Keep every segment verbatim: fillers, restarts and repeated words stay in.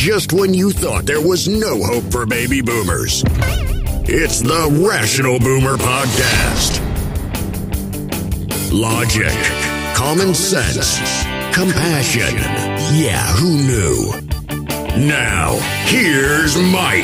just when you thought there was no hope for baby boomers. It's the Rational Boomer Podcast. Logic, common sense, compassion. Yeah, who knew? Now, here's Mike.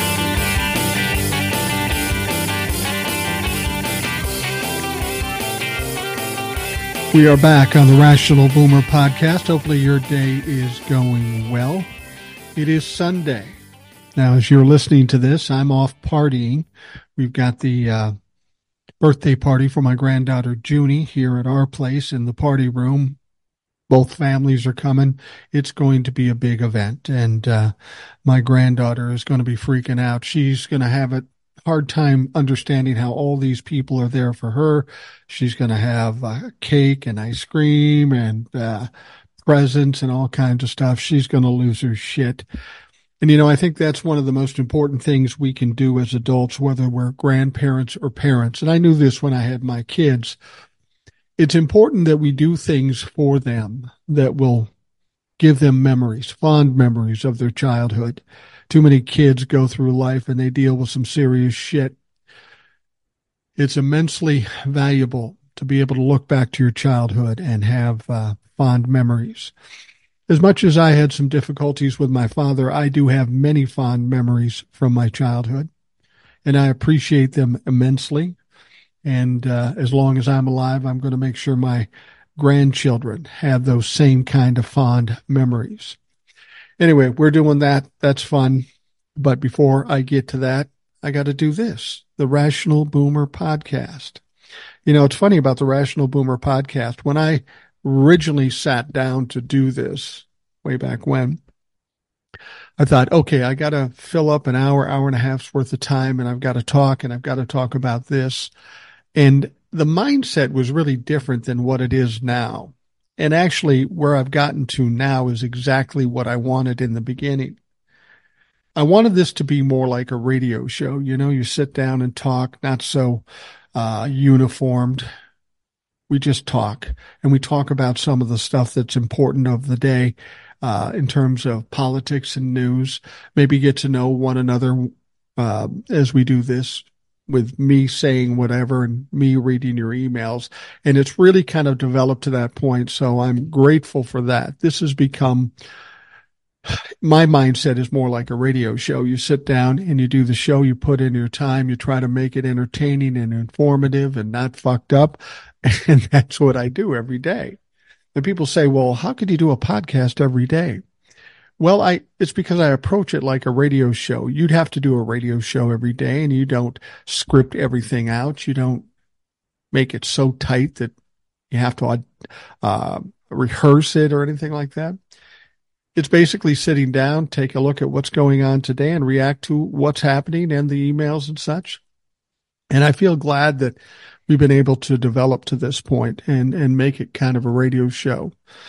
We are back on the Rational Boomer Podcast. Hopefully your day is going well. It is Sunday. Now, as you're listening to this, I'm off partying. We've got the uh, birthday party for my granddaughter, Junie, here at our place in the party room. Both families are coming. It's going to be a big event, and uh, my granddaughter is going to be freaking out. She's going to have a hard time understanding how all these people are there for her. She's going to have uh, cake and ice cream and uh, presents and all kinds of stuff. She's going to lose her shit. And, you know, I think that's one of the most important things we can do as adults, whether we're grandparents or parents. And I knew this when I had my kids. It's important that we do things for them that will give them memories, fond memories of their childhood. Too many kids go through life and they deal with some serious shit. It's immensely valuable to be able to look back to your childhood and have uh, fond memories. As much as I had some difficulties with my father, I do have many fond memories from my childhood, and I appreciate them immensely. And uh, as long as I'm alive, I'm going to make sure my grandchildren have those same kind of fond memories. Anyway, we're doing that. That's fun. But before I get to that, I got to do this, the Rational Boomer Podcast. You know, it's funny about the Rational Boomer Podcast. When I originally sat down to do this way back when, I thought, okay, I got to fill up an hour, hour and a half's worth of time, and I've got to talk, and I've got to talk about this. And the mindset was really different than what it is now. And actually, where I've gotten to now is exactly what I wanted in the beginning. I wanted this to be more like a radio show. You know, you sit down and talk, not so uh, uniformed. We just talk, and we talk about some of the stuff that's important of the day uh, in terms of politics and news. Maybe get to know one another uh, as we do this, with me saying whatever and me reading your emails. And it's really kind of developed to that point. So I'm grateful for that. This has become, my mindset is more like a radio show. You sit down and you do the show, you put in your time, you try to make it entertaining and informative and not fucked up. And that's what I do every day. And people say, well, how could you do a podcast every day? Well, I, it's because I approach it like a radio show. You'd have to do a radio show every day, and you don't script everything out. You don't make it so tight that you have to uh, rehearse it or anything like that. It's basically sitting down, take a look at what's going on today and react to what's happening and the emails and such. And I feel glad that we've been able to develop to this point and, and make it kind of a radio show.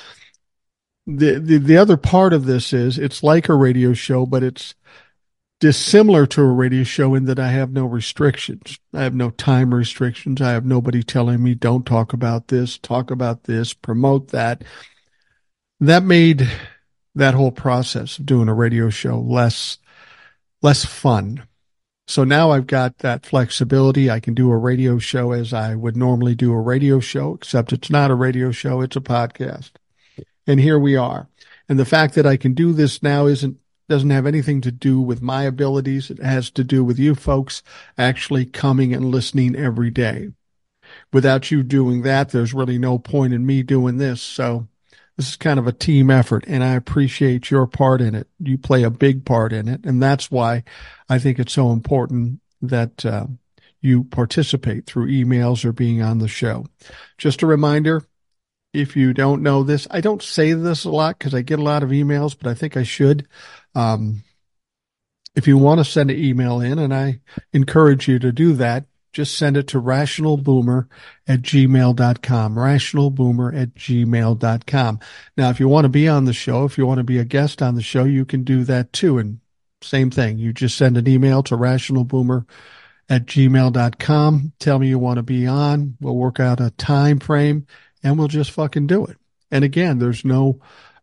The, the the other part of this is it's like a radio show, but it's dissimilar to a radio show in that I have no restrictions. I have no time restrictions. I have nobody telling me don't talk about this, talk about this, promote that. That made that whole process of doing a radio show less less fun. So now I've got that flexibility. I can do a radio show as I would normally do a radio show, except it's not a radio show, it's a podcast. And here we are. And the fact that I can do this now isn't doesn't have anything to do with my abilities. It has to do with you folks actually coming and listening every day. Without you doing that, there's really no point in me doing this. So this is kind of a team effort, and I appreciate your part in it. You play a big part in it, and that's why I think it's so important that uh, you participate through emails or being on the show. Just a reminder, if you don't know this, I don't say this a lot because I get a lot of emails, but I think I should. Um, if you want to send an email in, and I encourage you to do that, just send it to rationalboomer at gmail dot com, rationalboomer at gmail dot com. Now, if you want to be on the show, if you want to be a guest on the show, you can do that too. And same thing, you just send an email to rationalboomer at gmail dot com. Tell me you want to be on. We'll work out a time frame, and we'll just fucking do it. And again, there's no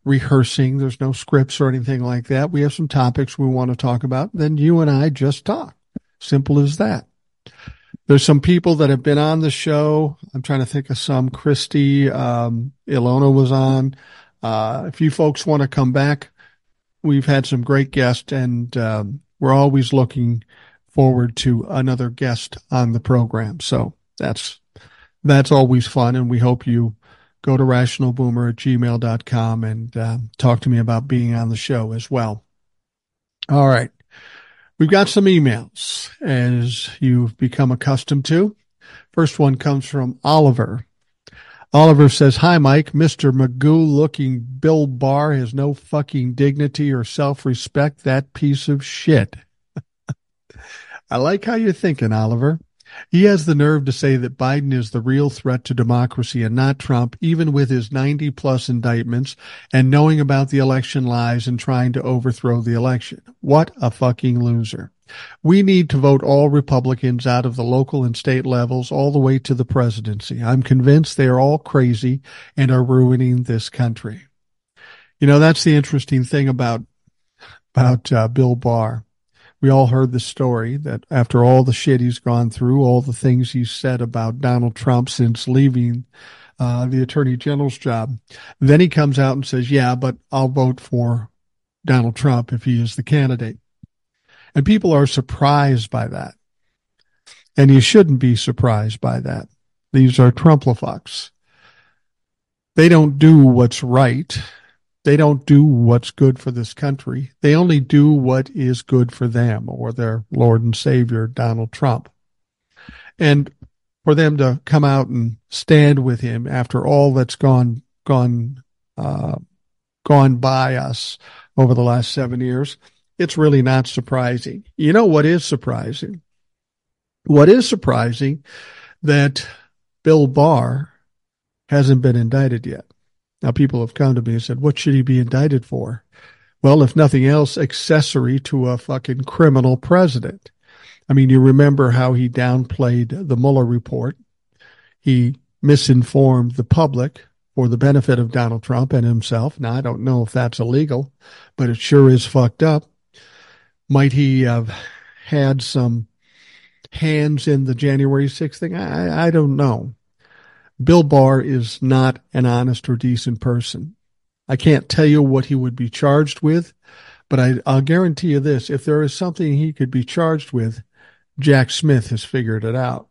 rehearsing. There's no scripts or anything like that. We have some topics we want to talk about. Then you and I just talk. Simple as that. There's some people that have been on the show. I'm trying to think of some. Christy, um, Ilona was on. Uh, if you folks want to come back, we've had some great guests, and um, we're always looking forward to another guest on the program. So that's that's always fun, and we hope you go to rational boomer at gmail dot com and uh, talk to me about being on the show as well. All right. We've got some emails, as you've become accustomed to. First one comes from Oliver. Oliver says, "Hi, Mike. Mister Magoo-looking Bill Barr has no fucking dignity or self-respect, that piece of shit." I like how you're thinking, Oliver. He has the nerve to say that Biden is the real threat to democracy and not Trump, even with his ninety plus indictments and knowing about the election lies and trying to overthrow the election. What a fucking loser. We need to vote all Republicans out of the local and state levels all the way to the presidency. I'm convinced they are all crazy and are ruining this country. You know, that's the interesting thing about, about uh, Bill Barr. We all heard the story that after all the shit he's gone through, all the things he's said about Donald Trump since leaving uh, the attorney general's job, then he comes out and says, yeah, but I'll vote for Donald Trump if he is the candidate. And people are surprised by that. And you shouldn't be surprised by that. These are Trump-lefucks. They don't do what's right. They don't do what's good for this country. They only do what is good for them or their Lord and Savior, Donald Trump. And for them to come out and stand with him after all that's gone, gone, uh, gone by us over the last seven years, it's really not surprising. You know what is surprising? What is surprising that Bill Barr hasn't been indicted yet. Now, people have come to me and said, what should he be indicted for? Well, if nothing else, accessory to a fucking criminal president. I mean, you remember how he downplayed the Mueller report. He misinformed the public for the benefit of Donald Trump and himself. Now, I don't know if that's illegal, but it sure is fucked up. Might he have had some hands in the January sixth thing? I, I don't know. Bill Barr is not an honest or decent person. I can't tell you what he would be charged with, but I, I'll guarantee you this. If there is something he could be charged with, Jack Smith has figured it out.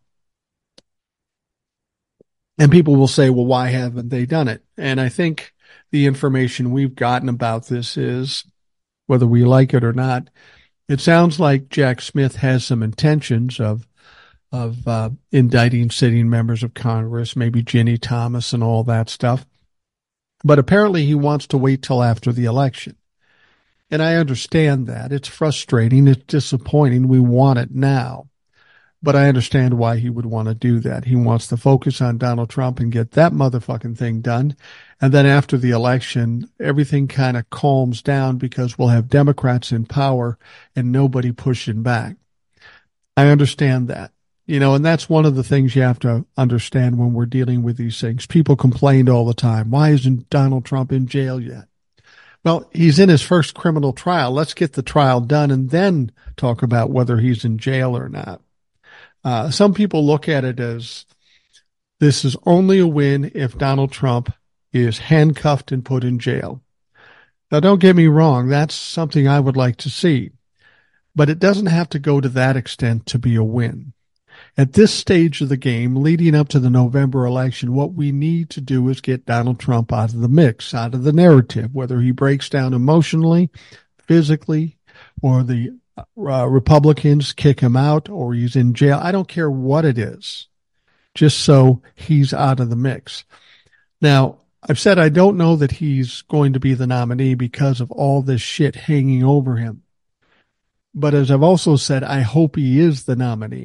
And people will say, well, why haven't they done it? And I think the information we've gotten about this is, whether we like it or not, it sounds like Jack Smith has some intentions of of uh, indicting sitting members of Congress, maybe Ginny Thomas and all that stuff. But apparently he wants to wait till after the election. And I understand that. It's frustrating. It's disappointing. We want it now. But I understand why he would want to do that. He wants to focus on Donald Trump and get that motherfucking thing done. And then after the election, everything kind of calms down because we'll have Democrats in power and nobody pushing back. I understand that. You know, and that's one of the things you have to understand when we're dealing with these things. People complained all the time. Why isn't Donald Trump in jail yet? Well, he's in his first criminal trial. Let's get the trial done and then talk about whether he's in jail or not. Uh, some people look at it as this is only a win if Donald Trump is handcuffed and put in jail. Now, don't get me wrong. That's something I would like to see. But it doesn't have to go to that extent to be a win. At this stage of the game, leading up to the November election, what we need to do is get Donald Trump out of the mix, out of the narrative, whether he breaks down emotionally, physically, or the uh, Republicans kick him out, or he's in jail. I don't care what it is, just so he's out of the mix. Now, I've said I don't know that he's going to be the nominee because of all this shit hanging over him. But as I've also said, I hope he is the nominee,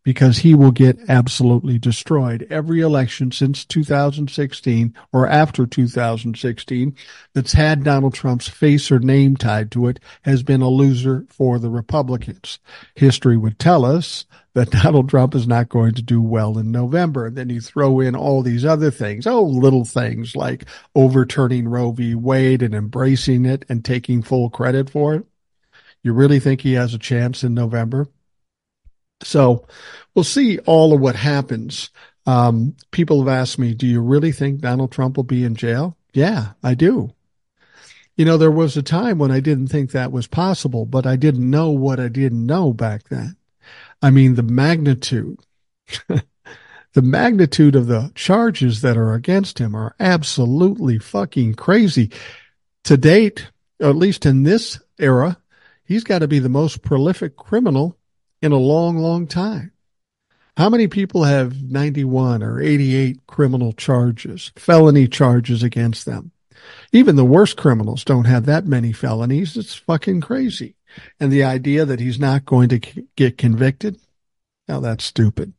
because he will get absolutely destroyed. Every election since two thousand sixteen or after two thousand sixteen that's had Donald Trump's face or name tied to it has been a loser for the Republicans. History would tell us that Donald Trump is not going to do well in November. And then you throw in all these other things, oh, little things like overturning Roe v. Wade and embracing it and taking full credit for it. You really think he has a chance in November? So we'll see all of what happens. Um, people have asked me, do you really think Donald Trump will be in jail? Yeah, I do. You know, there was a time when I didn't think that was possible, but I didn't know what I didn't know back then. I mean, the magnitude, the magnitude of the charges that are against him are absolutely fucking crazy. To date, or at least in this era, he's got to be the most prolific criminal in a long, long time. How many people have ninety-one or eighty-eight criminal charges, felony charges against them? Even the worst criminals don't have that many felonies. It's fucking crazy. And the idea that he's not going to get convicted, now that's stupid.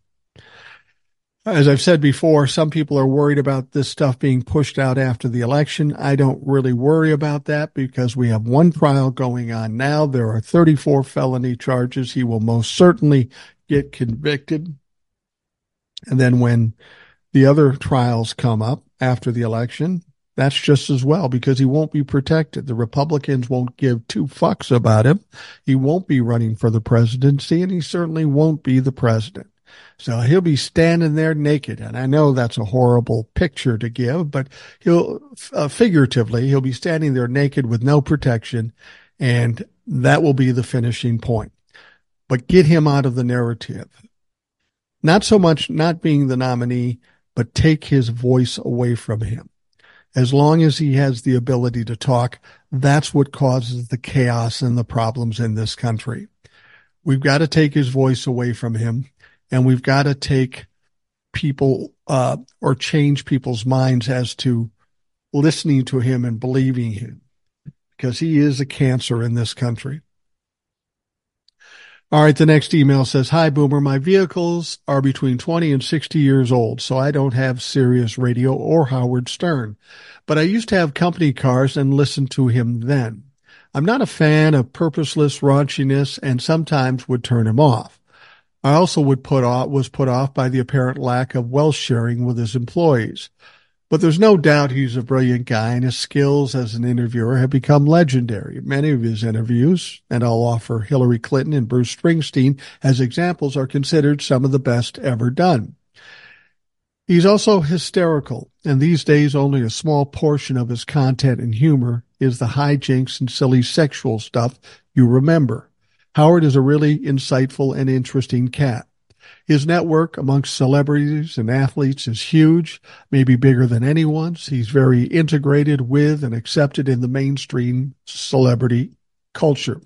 As I've said before, some people are worried about this stuff being pushed out after the election. I don't really worry about that because we have one trial going on now. There are thirty-four felony charges. He will most certainly get convicted. And then when the other trials come up after the election, that's just as well because he won't be protected. The Republicans won't give two fucks about him. He won't be running for the presidency, and he certainly won't be the president. So he'll be standing there naked. And I know that's a horrible picture to give, but he'll uh, figuratively, he'll be standing there naked with no protection. And that will be the finishing point. But get him out of the narrative. Not so much not being the nominee, but take his voice away from him. As long as he has the ability to talk, that's what causes the chaos and the problems in this country. We've got to take his voice away from him, and we've got to take people uh, or change people's minds as to listening to him and believing him, because he is a cancer in this country. All right, the next email says, hi, Boomer. My vehicles are between twenty and sixty years old, so I don't have Sirius Radio or Howard Stern. But I used to have company cars and listened to him then. I'm not a fan of purposeless raunchiness and sometimes would turn him off. I also would put off, was put off by the apparent lack of wealth sharing with his employees. But there's no doubt he's a brilliant guy, and his skills as an interviewer have become legendary. Many of his interviews, and I'll offer Hillary Clinton and Bruce Springsteen as examples, are considered some of the best ever done. He's also hysterical, and these days only a small portion of his content and humor is the hijinks and silly sexual stuff you remember. Howard is a really insightful and interesting cat. His network amongst celebrities and athletes is huge, maybe bigger than anyone's. He's very integrated with and accepted in the mainstream celebrity culture.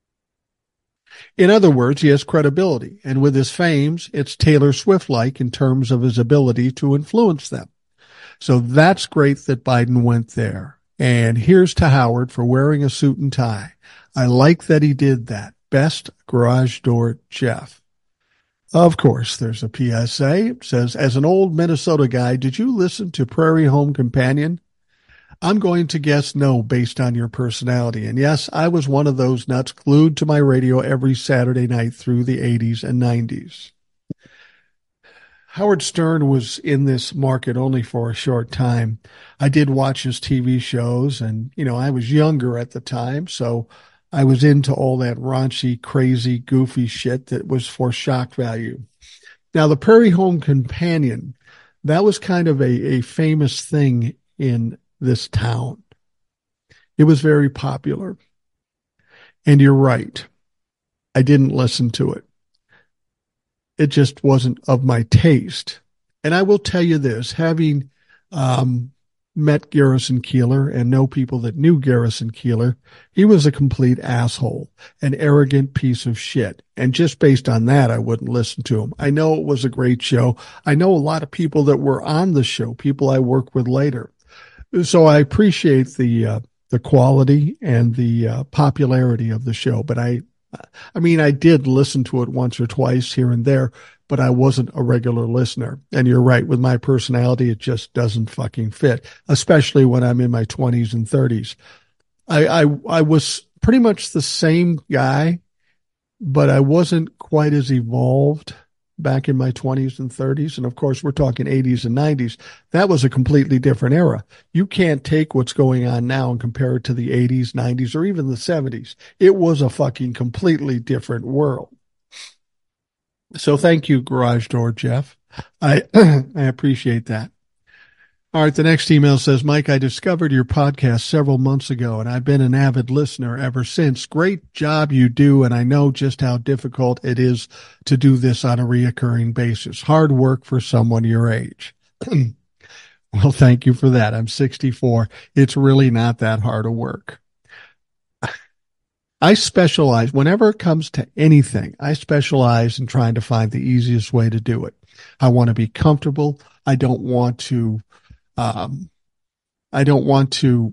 In other words, he has credibility, and with his fames, it's Taylor Swift-like in terms of his ability to influence them. So that's great that Biden went there. And here's to Howard for wearing a suit and tie. I like that he did that. Best Garage Door Jeff. Of course, there's a P S A. It says, as an old Minnesota guy, did you listen to Prairie Home Companion? I'm going to guess no based on your personality. And yes, I was one of those nuts glued to my radio every Saturday night through the eighties and nineties. Howard Stern was in this market only for a short time. I did watch his T V shows, and, you know, I was younger at the time, so I was into all that raunchy, crazy, goofy shit that was for shock value. Now, the Prairie Home Companion, that was kind of a, a famous thing in this town. It was very popular. And you're right. I didn't listen to it. It just wasn't of my taste. And I will tell you this, having um, met Garrison Keillor and know people that knew Garrison Keillor, he was a complete asshole, an arrogant piece of shit. And just based on that, I wouldn't listen to him. I know it was a great show. I know a lot of people that were on the show, people I work with later. So I appreciate the uh, the quality and the uh, popularity of the show, but I I mean, I did listen to it once or twice here and there, but I wasn't a regular listener. And you're right, with my personality, it just doesn't fucking fit, especially when I'm in my twenties and thirties. I, I, I was pretty much the same guy, but I wasn't quite as evolved back in my twenties and thirties. And of course, we're talking eighties and nineties. That was a completely different era. You can't take what's going on now and compare it to the eighties, nineties, or even the seventies. It was a fucking completely different world. So thank you, Garage Door Jeff. I, I appreciate that. All right. The next email says, Mike, I discovered your podcast several months ago, and I've been an avid listener ever since. Great job you do, and I know just how difficult it is to do this on a reoccurring basis. Hard work for someone your age. Well, thank you for that. I'm sixty-four. It's really not that hard of work. I specialize, whenever it comes to anything, I specialize in trying to find the easiest way to do it. I want to be comfortable. I don't want to Um, I don't want to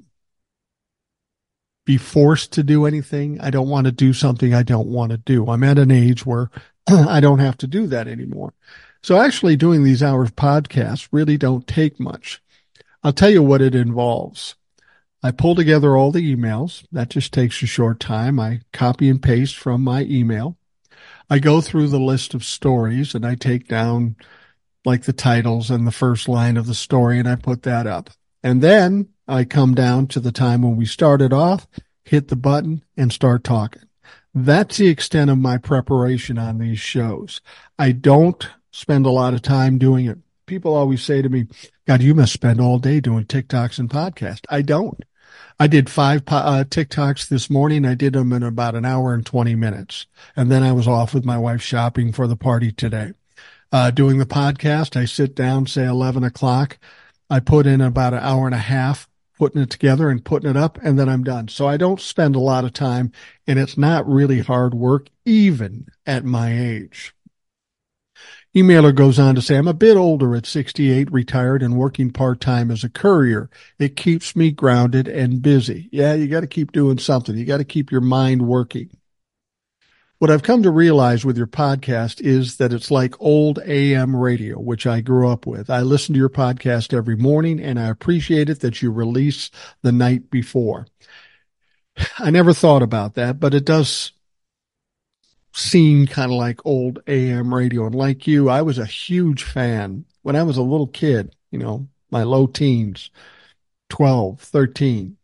be forced to do anything. I don't want to do something I don't want to do. I'm at an age where I don't have to do that anymore. So actually doing these hours podcasts really don't take much. I'll tell you what it involves. I pull together all the emails. That just takes a short time. I copy and paste from my email. I go through the list of stories and I take down like the titles and the first line of the story, and I put that up. And then I come down to the time when we started off, hit the button, and start talking. That's the extent of my preparation on these shows. I don't spend a lot of time doing it. People always say to me, God, you must spend all day doing TikToks and podcasts. I don't. I did five uh, TikToks this morning. I did them in about an hour and twenty minutes. And then I was off with my wife shopping for the party today. Uh, doing the podcast, I sit down, say eleven o'clock. I put in about an hour and a half putting it together and putting it up, and then I'm done. So I don't spend a lot of time, and it's not really hard work, even at my age. Emailer goes on to say, I'm a bit older at sixty-eight, retired, and working part-time as a courier. It keeps me grounded and busy. Yeah, you got to keep doing something. You got to keep your mind working. What I've come to realize with your podcast is that it's like old A M radio, which I grew up with. I listen to your podcast every morning, and I appreciate it that you release the night before. I never thought about that, but it does seem kind of like old A M radio. And like you, I was a huge fan when I was a little kid, you know, my low teens, twelve, thirteen.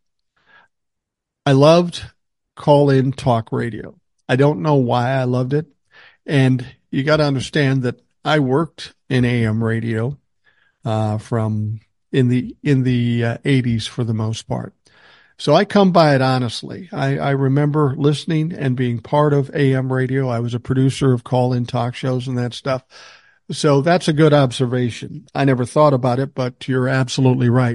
I loved call-in talk radio. I don't know why I loved it. And you got to understand that I worked in A M radio uh, from in the in the uh, eighties for the most part. So I come by it honestly. I, I remember listening and being part of A M radio. I was a producer of call-in talk shows and that stuff. So that's a good observation. I never thought about it, but you're absolutely right.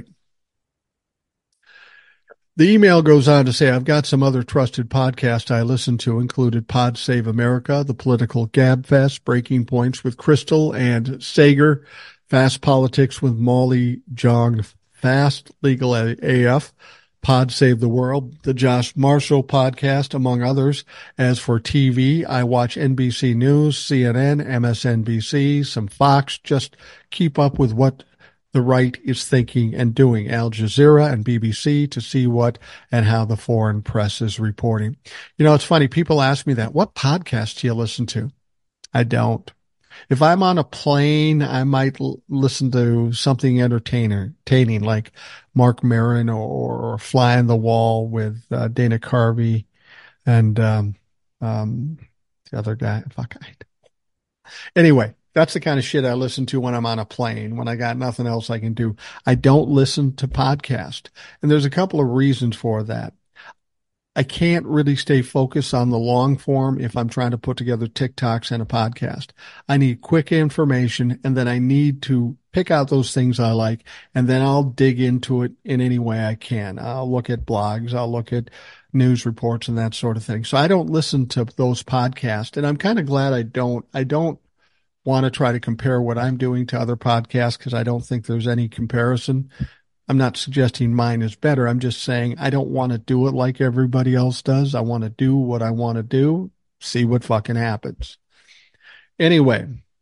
The email goes on to say, I've got some other trusted podcasts I listened to, included Pod Save America, The Political Gabfest, Breaking Points with Crystal and Sager, Fast Politics with Molly Jong, Fast Legal A F, Pod Save the World, the Josh Marshall podcast, among others. As for T V, I watch N B C News, C N N, M S N B C, some Fox, just keep up with what the right is thinking and doing. Al Jazeera and B B C to see what and how the foreign press is reporting. You know, it's funny. People ask me that. What podcast do you listen to? I don't. If I'm on a plane, I might l- listen to something entertainer, entertaining like Mark Maron or, or Fly on the Wall with uh, Dana Carvey and um, um, the other guy. Fuck. I, anyway. That's the kind of shit I listen to when I'm on a plane, when I got nothing else I can do. I don't listen to podcasts. And there's a couple of reasons for that. I can't really stay focused on the long form if I'm trying to put together TikToks and a podcast. I need quick information, and then I need to pick out those things I like, and then I'll dig into it in any way I can. I'll look at blogs, I'll look at news reports and that sort of thing. So I don't listen to those podcasts, and I'm kind of glad I don't. I don't want to try to compare what I'm doing to other podcasts because I don't think there's any comparison. I'm not suggesting mine is better. I'm just saying I don't want to do it like everybody else does. I want to do what I want to do, see what fucking happens. Anyway,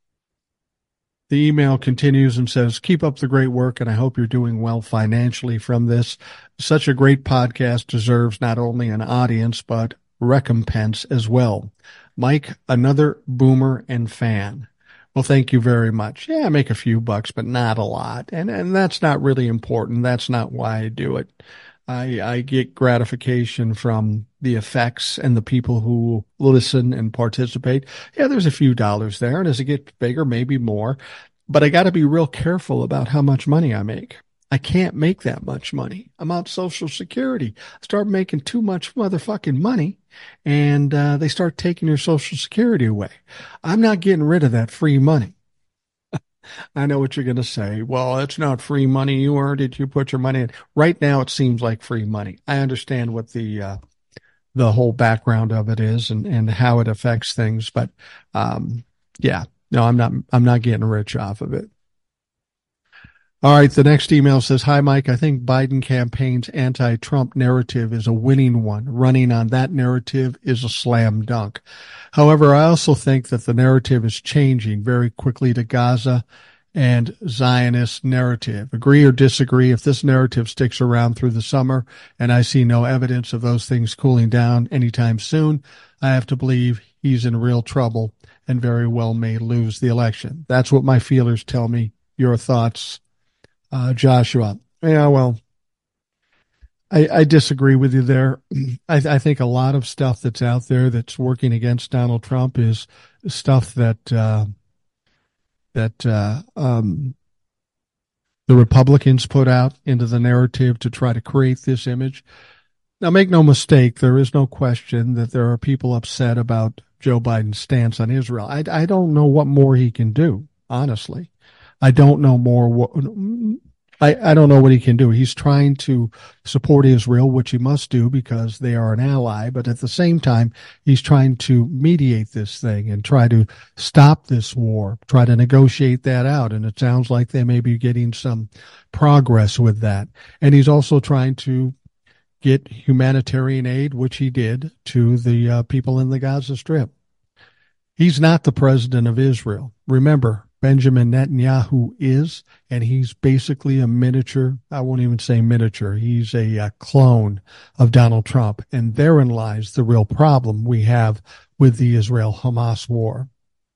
the email continues and says, keep up the great work, and I hope you're doing well financially from this. Such a great podcast deserves not only an audience, but recompense as well. Mike, another boomer and fan. Well, thank you very much. Yeah, I make a few bucks, but not a lot. And and that's not really important. That's not why I do it. I, I get gratification from the effects and the people who listen and participate. Yeah, there's a few dollars there. And as it gets bigger, maybe more. But I got to be real careful about how much money I make. I can't make that much money. I'm on Social Security. Start making too much motherfucking money, and uh, they start taking your Social Security away. I'm not getting rid of that free money. I know what you're going to say. Well, it's not free money. You earned it. You put your money in. Right now, it seems like free money. I understand what the uh, the whole background of it is and, and how it affects things. But um, yeah, no, I'm not. I'm not getting rich off of it. All right. The next email says, hi, Mike. I think Biden campaign's anti-Trump narrative is a winning one. Running on that narrative is a slam dunk. However, I also think that the narrative is changing very quickly to Gaza and Zionist narrative. Agree or disagree? If this narrative sticks around through the summer and I see no evidence of those things cooling down anytime soon, I have to believe he's in real trouble and very well may lose the election. That's what my feelers tell me. Your thoughts? Uh, Joshua. Yeah, well, I, I disagree with you there. I, I think a lot of stuff that's out there that's working against Donald Trump is stuff that uh, that uh, um, the Republicans put out into the narrative to try to create this image. Now, make no mistake, there is no question that there are people upset about Joe Biden's stance on Israel. I, I don't know what more he can do, honestly. I don't know more what I, I don't know what he can do. He's trying to support Israel, which he must do because they are an ally, but at the same time, he's trying to mediate this thing and try to stop this war, try to negotiate that out. And it sounds like they may be getting some progress with that. And he's also trying to get humanitarian aid, which he did, to the uh, people in the Gaza Strip. He's not the president of Israel. Remember, Benjamin Netanyahu is, and he's basically a miniature, I won't even say miniature, he's a, a clone of Donald Trump. And therein lies the real problem we have with the Israel-Hamas war.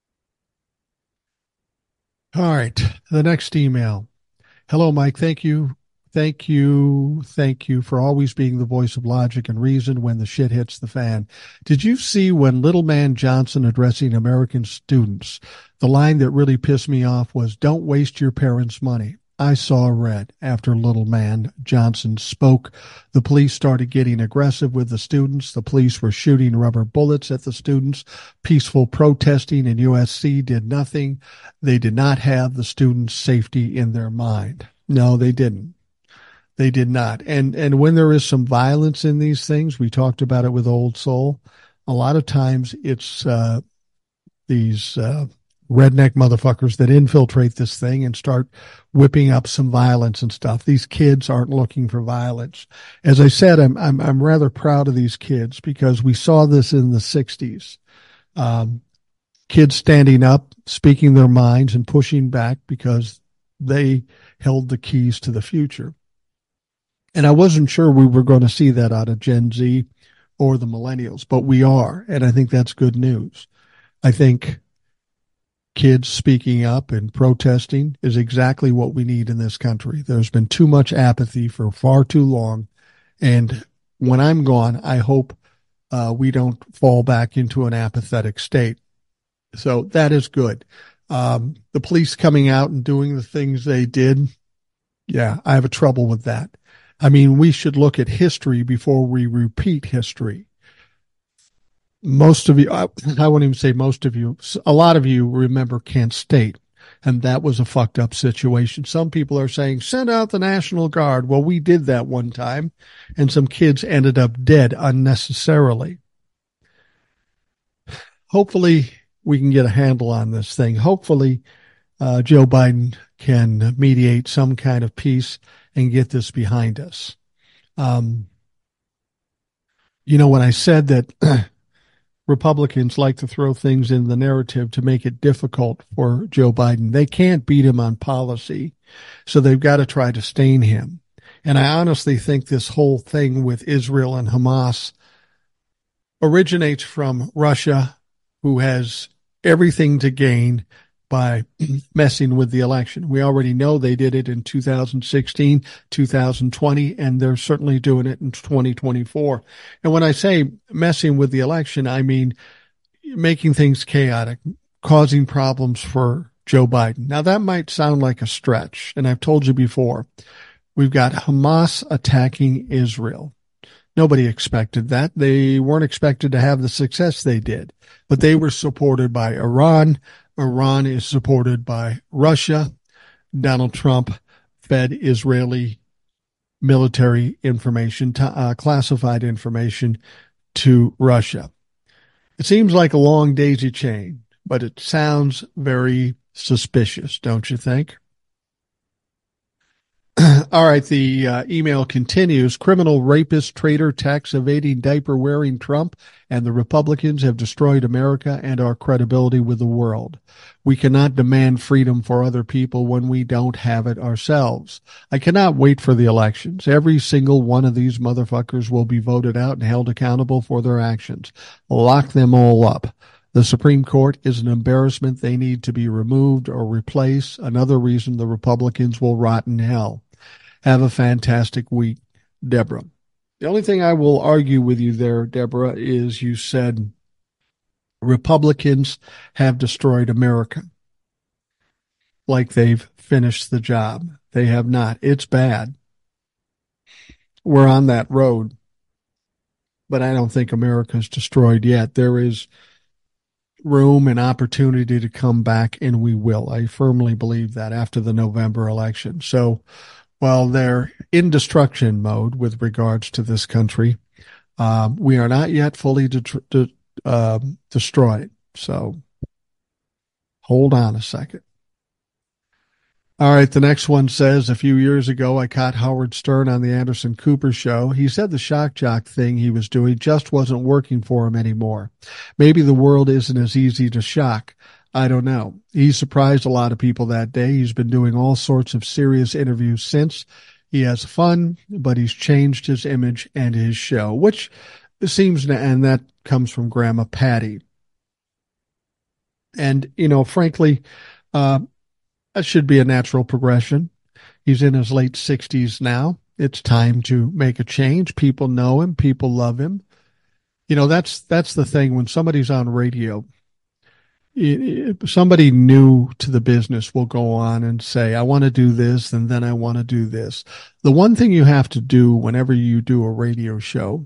All right, the next email. Hello, Mike. Thank you. Thank you. Thank you for always being the voice of logic and reason when the shit hits the fan. Did you see when Little Man Johnson addressing American students, the line that really pissed me off was, don't waste your parents' money. I saw red after Little Man Johnson spoke. The police started getting aggressive with the students. The police were shooting rubber bullets at the students. Peaceful protesting in U S C did nothing. They did not have the students' safety in their mind. No, they didn't. They did not. And and when there is some violence in these things, we talked about it with Old Soul, a lot of times it's uh, these uh, redneck motherfuckers that infiltrate this thing and start whipping up some violence and stuff. These kids aren't looking for violence. As I said, I'm I'm, I'm rather proud of these kids because we saw this in the sixties. Um, kids standing up, speaking their minds and pushing back because they held the keys to the future. And I wasn't sure we were going to see that out of Gen Z or the millennials, but we are. And I think that's good news. I think kids speaking up and protesting is exactly what we need in this country. There's been too much apathy for far too long. And when I'm gone, I hope uh, we don't fall back into an apathetic state. So that is good. Um, the police coming out and doing the things they did. Yeah, I have a trouble with that. I mean, we should look at history before we repeat history. Most of you, I, I won't even say most of you, a lot of you remember Kent State, and that was a fucked up situation. Some people are saying, send out the National Guard. Well, we did that one time, and some kids ended up dead unnecessarily. Hopefully, we can get a handle on this thing. Hopefully, uh, Joe Biden can mediate some kind of peace and get this behind us. Um, you know, when I said that Republicans like to throw things in the narrative to make it difficult for Joe Biden. They can't beat him on policy, so they've got to try to stain him. And I honestly think this whole thing with Israel and Hamas originates from Russia, who has everything to gain by messing with the election. We already know they did it in two thousand sixteen, two thousand twenty, and they're certainly doing it in twenty twenty-four. And when I say messing with the election, I mean making things chaotic, causing problems for Joe Biden. Now, that might sound like a stretch, and I've told you before, we've got Hamas attacking Israel. Nobody expected that. They weren't expected to have the success they did, but they were supported by Iran. Iran is supported by Russia. Donald Trump fed Israeli military information, uh, classified information to Russia. It seems like a long daisy chain, but it sounds very suspicious, don't you think? All right, the uh, email continues. Criminal, rapist, traitor, tax evading, diaper wearing Trump and the Republicans have destroyed America and our credibility with the world. We cannot demand freedom for other people when we don't have it ourselves. I cannot wait for the elections. Every single one of these motherfuckers will be voted out and held accountable for their actions. Lock them all up. The Supreme Court is an embarrassment. They need to be removed or replaced. Another reason the Republicans will rot in hell. Have a fantastic week, Deborah. The only thing I will argue with you there, Deborah, is you said Republicans have destroyed America. Like they've finished the job. They have not. It's bad. We're on that road. But I don't think America's destroyed yet. There is room and opportunity to come back, and we will. I firmly believe that after the November election. So while they're in destruction mode with regards to this country, um, we are not yet fully de- de- uh, destroyed. So hold on a second. All right, the next one says, a few years ago, I caught Howard Stern on the Anderson Cooper show. He said the shock jock thing he was doing just wasn't working for him anymore. Maybe the world isn't as easy to shock. I don't know. He surprised a lot of people that day. He's been doing all sorts of serious interviews since. He has fun, but he's changed his image and his show, which seems, and that comes from Grandma Patty. And, you know, frankly, uh, that should be a natural progression. He's in his late sixties now. It's time to make a change. People know him. People love him. You know, that's that's the thing. When somebody's on radio, it, it, somebody new to the business will go on and say, I want to do this, and then I want to do this. The one thing you have to do whenever you do a radio show,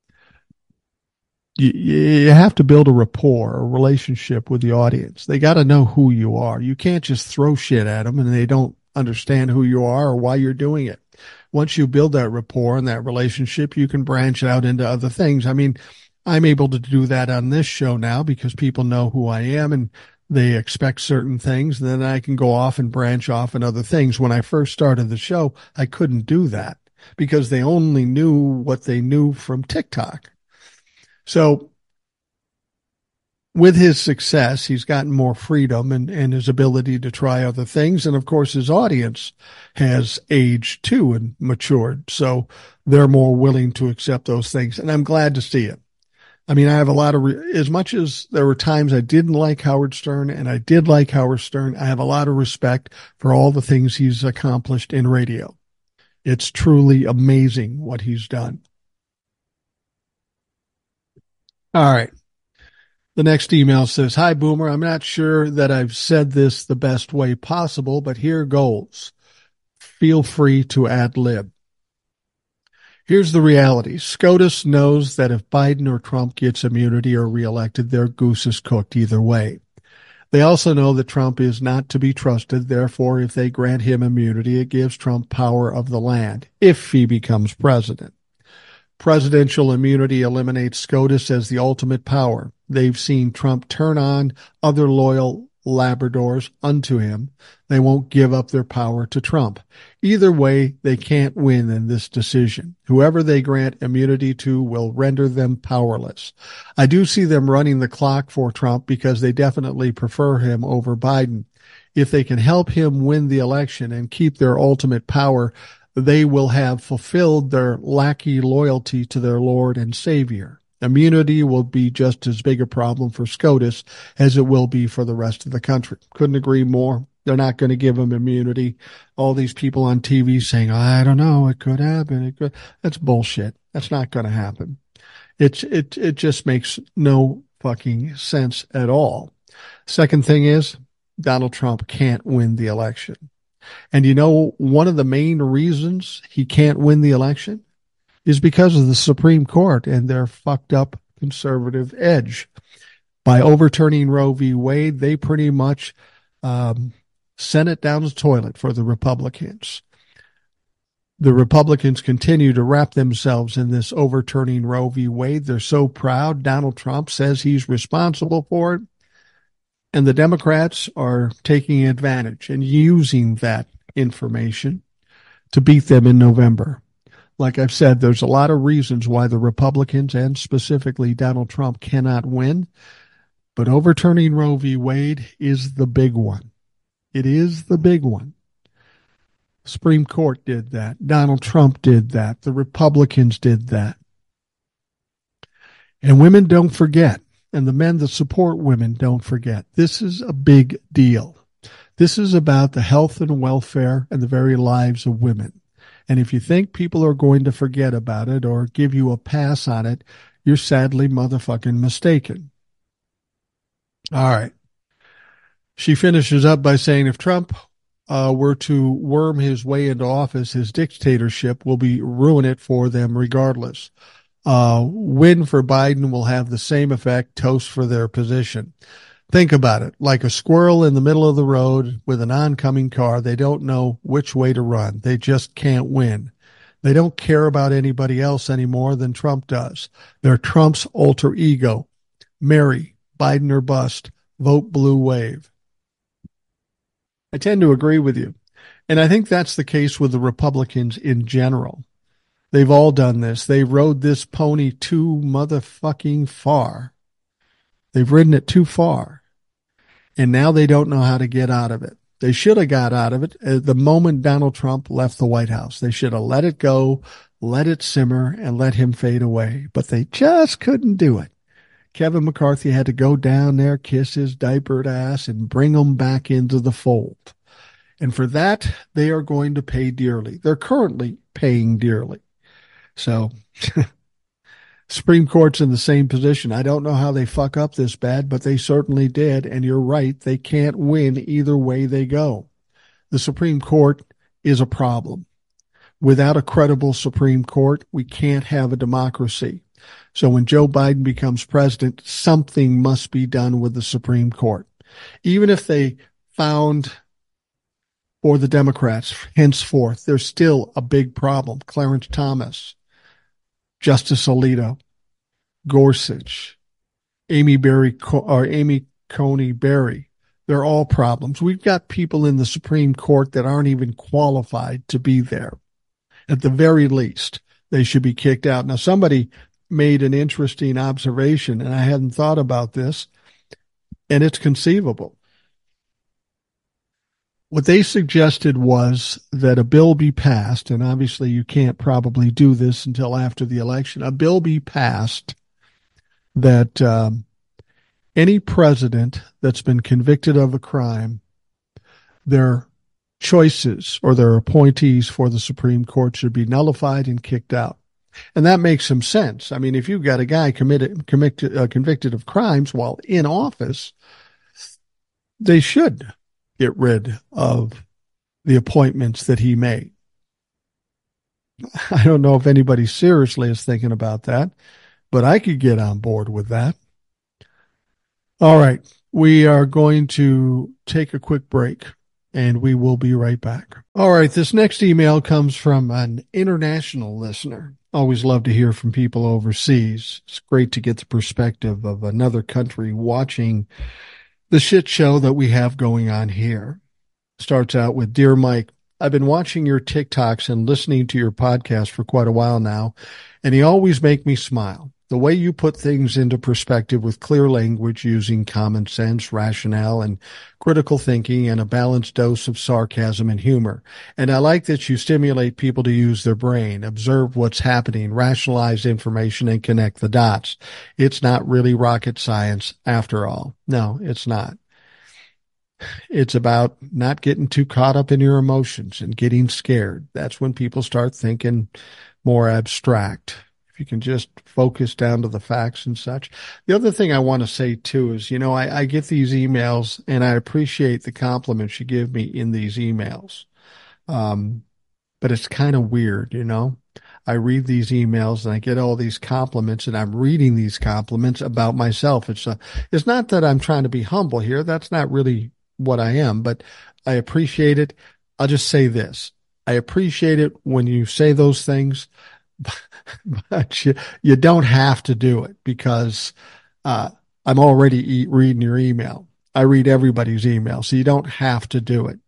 You, you have to build a rapport, a relationship with the audience. They got to know who you are. You can't just throw shit at them and they don't understand who you are or why you're doing it. Once you build that rapport and that relationship, you can branch out into other things. I mean, I'm able to do that on this show now because people know who I am and they expect certain things. And then I can go off and branch off in other things. When I first started the show, I couldn't do that because they only knew what they knew from TikTok. So with his success, he's gotten more freedom and, and his ability to try other things. And of course, his audience has aged too and matured. So they're more willing to accept those things. And I'm glad to see it. I mean, I have a lot of, re- as much as there were times I didn't like Howard Stern and I did like Howard Stern, I have a lot of respect for all the things he's accomplished in radio. It's truly amazing what he's done. All right. The next email says, hi, Boomer. I'm not sure that I've said this the best way possible, but here goes. Feel free to ad lib. Here's the reality. SCOTUS knows that if Biden or Trump gets immunity or reelected, their goose is cooked either way. They also know that Trump is not to be trusted. Therefore, if they grant him immunity, it gives Trump power of the land if he becomes president. Presidential immunity eliminates SCOTUS as the ultimate power. They've seen Trump turn on other loyal Labradors unto him. They won't give up their power to Trump. Either way, they can't win in this decision. Whoever they grant immunity to will render them powerless. I do see them running the clock for Trump because they definitely prefer him over Biden. If they can help him win the election and keep their ultimate power, they will have fulfilled their lackey loyalty to their Lord and Savior. Immunity will be just as big a problem for SCOTUS as it will be for the rest of the country. Couldn't agree more. They're not going to give him immunity. All these people on T V saying, I don't know, it could happen. It could. That's bullshit. That's not going to happen. It's, it, it just makes no fucking sense at all. Second thing is, Donald Trump can't win the election. And you know, one of the main reasons he can't win the election is because of the Supreme Court and their fucked up conservative edge. By overturning Roe v. Wade, they pretty much um, sent it down the toilet for the Republicans. The Republicans continue to wrap themselves in this overturning Roe v. Wade. They're so proud. Donald Trump says he's responsible for it. And the Democrats are taking advantage and using that information to beat them in November. Like I've said, there's a lot of reasons why the Republicans and specifically Donald Trump cannot win, but overturning Roe v. Wade is the big one. It is the big one. Supreme Court did that. Donald Trump did that. The Republicans did that. And women don't forget. And the men that support women don't forget. This is a big deal. This is about the health and welfare and the very lives of women. And if you think people are going to forget about it or give you a pass on it, you're sadly motherfucking mistaken. All right. She finishes up by saying if Trump uh, were to worm his way into office, his dictatorship will be ruin it for them regardless. Uh, win for Biden will have the same effect, toast for their position. Think about it. Like a squirrel in the middle of the road with an oncoming car, they don't know which way to run. They just can't win. They don't care about anybody else any more than Trump does. They're Trump's alter ego. Mary, Biden or bust, vote blue wave. I tend to agree with you. And I think that's the case with the Republicans in general. They've all done this. They rode this pony too motherfucking far. They've ridden it too far. And now they don't know how to get out of it. They should have got out of it at the moment Donald Trump left the White House. They should have let it go, let it simmer, and let him fade away. But they just couldn't do it. Kevin McCarthy had to go down there, kiss his diapered ass, and bring him back into the fold. And for that, they are going to pay dearly. They're currently paying dearly. So, Supreme Court's in the same position. I don't know how they fuck up this bad, but they certainly did. And you're right, they can't win either way they go. The Supreme Court is a problem. Without a credible Supreme Court, we can't have a democracy. So when Joe Biden becomes president, something must be done with the Supreme Court. Even if they found, for the Democrats, henceforth, there's still a big problem. Clarence Thomas, Justice Alito, Gorsuch, Amy Berry, or Amy Coney Barry. They're all problems. We've got people in the Supreme Court that aren't even qualified to be there. At the very least, they should be kicked out. Now, somebody made an interesting observation, and I hadn't thought about this, and it's conceivable. What they suggested was that a bill be passed, and obviously you can't probably do this until after the election, a bill be passed that um, any president that's been convicted of a crime, their choices or their appointees for the Supreme Court should be nullified and kicked out. And that makes some sense. I mean, if you've got a guy committed, convicted, uh, convicted of crimes while in office, they should get rid of the appointments that he made. I don't know if anybody seriously is thinking about that, but I could get on board with that. All right. We are going to take a quick break, and we will be right back. All right. This next email comes from an international listener. Always love to hear from people overseas. It's great to get the perspective of another country watching The shit show that we have going on here starts out with, "Dear Mike, I've been watching your TikToks and listening to your podcast for quite a while now, and you always make me smile. The way you put things into perspective with clear language using common sense, rationale, and critical thinking, and a balanced dose of sarcasm and humor. And I like that you stimulate people to use their brain, observe what's happening, rationalize information, and connect the dots. It's not really rocket science after all." No, it's not. It's about not getting too caught up in your emotions and getting scared. That's when people start thinking more abstract. If you can just focus down to the facts and such. The other thing I want to say too is, you know, I, I get these emails and I appreciate the compliments you give me in these emails. Um, but it's kind of weird, you know. I read these emails and I get all these compliments, and I'm reading these compliments about myself. It's a, it's not that I'm trying to be humble here. That's not really what I am, but I appreciate it. I'll just say this. I appreciate it when you say those things, but you, you don't have to do it, because uh, I'm already e- reading your email. I read everybody's email, so you don't have to do it.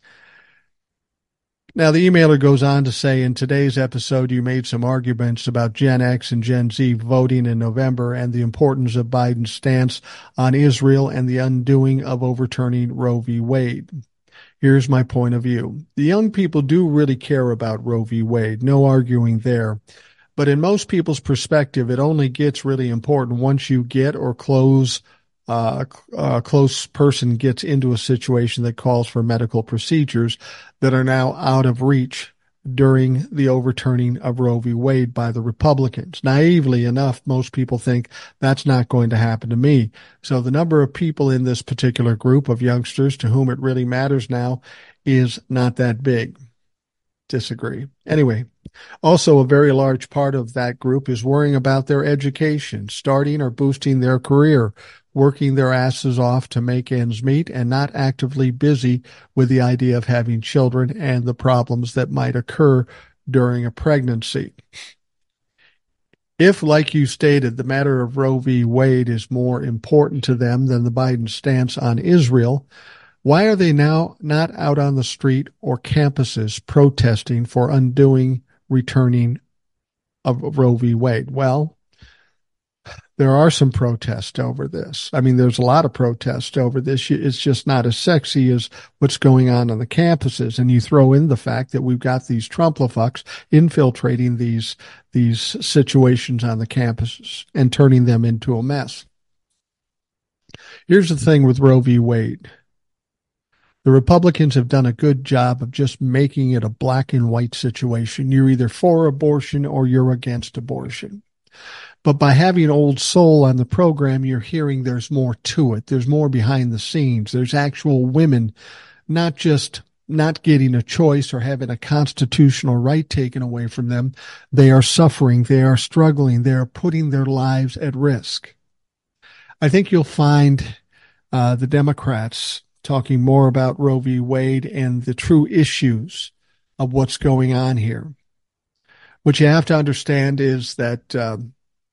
Now, the emailer goes on to say, "In today's episode, you made some arguments about Gen X and Gen Z voting in November and the importance of Biden's stance on Israel and the undoing of overturning Roe v. Wade. Here's my point of view. The young people do really care about Roe v. Wade, no arguing there. But in most people's perspective, it only gets really important once you get or close Uh, a close person gets into a situation that calls for medical procedures that are now out of reach during the overturning of Roe v. Wade by the Republicans. Naively enough, most people think that's not going to happen to me. So the number of people in this particular group of youngsters to whom it really matters now is not that big." Disagree. Anyway, also a very large part of that group is worrying about their education, starting or boosting their career, working their asses off to make ends meet, and not actively busy with the idea of having children and the problems that might occur during a pregnancy. If, like you stated, the matter of Roe v. Wade is more important to them than the Biden stance on Israel, why are they now not out on the street or campuses protesting for undoing returning of Roe v. Wade? Well, there are some protests over this. I mean, there's a lot of protests over this. It's just not as sexy as what's going on on the campuses. And you throw in the fact that we've got these Trumplafucks infiltrating these, these situations on the campuses and turning them into a mess. Here's the thing with Roe v. Wade. The Republicans have done a good job of just making it a black and white situation. You're either for abortion or you're against abortion. But by having Old Soul on the program, you're hearing there's more to it. There's more behind the scenes. There's actual women, not just not getting a choice or having a constitutional right taken away from them. They are suffering. They are struggling. They are putting their lives at risk. I think you'll find uh, the Democrats talking more about Roe v. Wade and the true issues of what's going on here. What you have to understand is that um,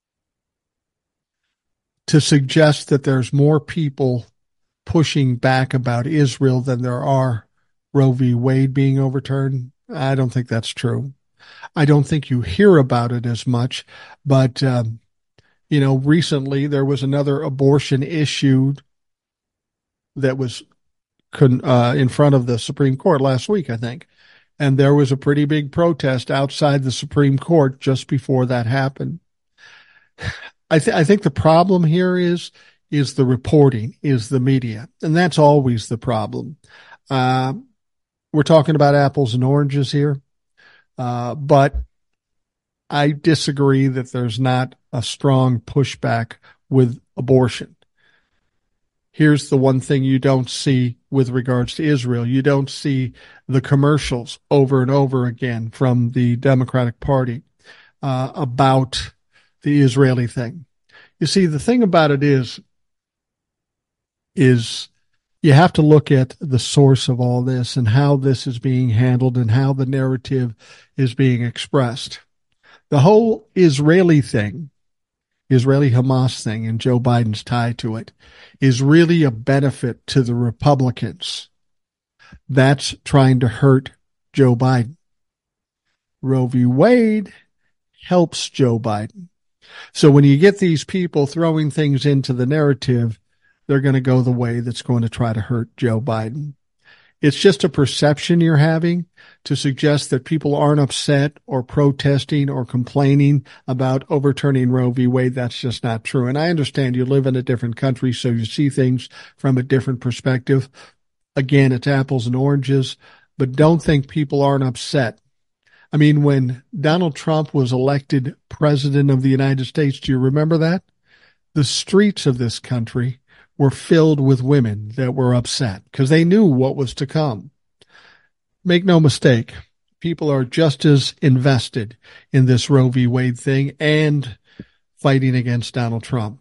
to suggest that there's more people pushing back about Israel than there are Roe v. Wade being overturned, I don't think that's true. I don't think you hear about it as much, but, um, you know, recently there was another abortion issue that was uh, in front of the Supreme Court last week, I think. And there was a pretty big protest outside the Supreme Court just before that happened. I, th- I think the problem here is, is the reporting, is the media. And that's always the problem. Uh, we're talking about apples and oranges here. Uh, but I disagree that there's not a strong pushback with abortion. Here's the one thing you don't see with regards to Israel. You don't see the commercials over and over again from the Democratic Party uh, about the Israeli thing. You see, the thing about it is, is you have to look at the source of all this and how this is being handled and how the narrative is being expressed. The whole Israeli thing Israeli-Hamas thing and Joe Biden's tie to it is really a benefit to the Republicans. That's trying to hurt Joe Biden. Roe v. Wade helps Joe Biden. So when you get these people throwing things into the narrative, they're going to go the way that's going to try to hurt Joe Biden. It's just a perception you're having to suggest that people aren't upset or protesting or complaining about overturning Roe v. Wade. That's just not true. And I understand you live in a different country, so you see things from a different perspective. Again, it's apples and oranges, but don't think people aren't upset. I mean, when Donald Trump was elected president of the United States, do you remember that? The streets of this country were filled with women that were upset because they knew what was to come. Make no mistake, people are just as invested in this Roe v. Wade thing and fighting against Donald Trump.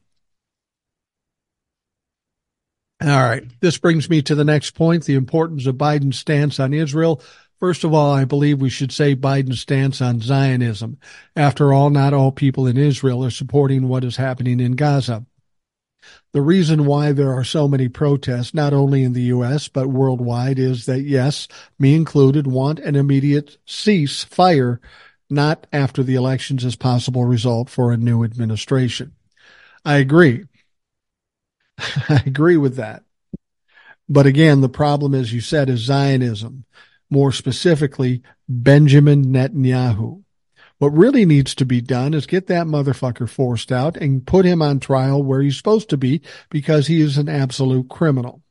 All right, this brings me to the next point, the importance of Biden's stance on Israel. First of all, I believe we should say Biden's stance on Zionism. After all, not all people in Israel are supporting what is happening in Gaza. The reason why there are so many protests, not only in the U S, but worldwide, is that, yes, me included, want an immediate ceasefire, not after the elections as possible result for a new administration. I agree. I agree with that. But again, the problem, as you said, is Zionism, more specifically, Benjamin Netanyahu. What really needs to be done is get that motherfucker forced out and put him on trial where he's supposed to be, because he is an absolute criminal.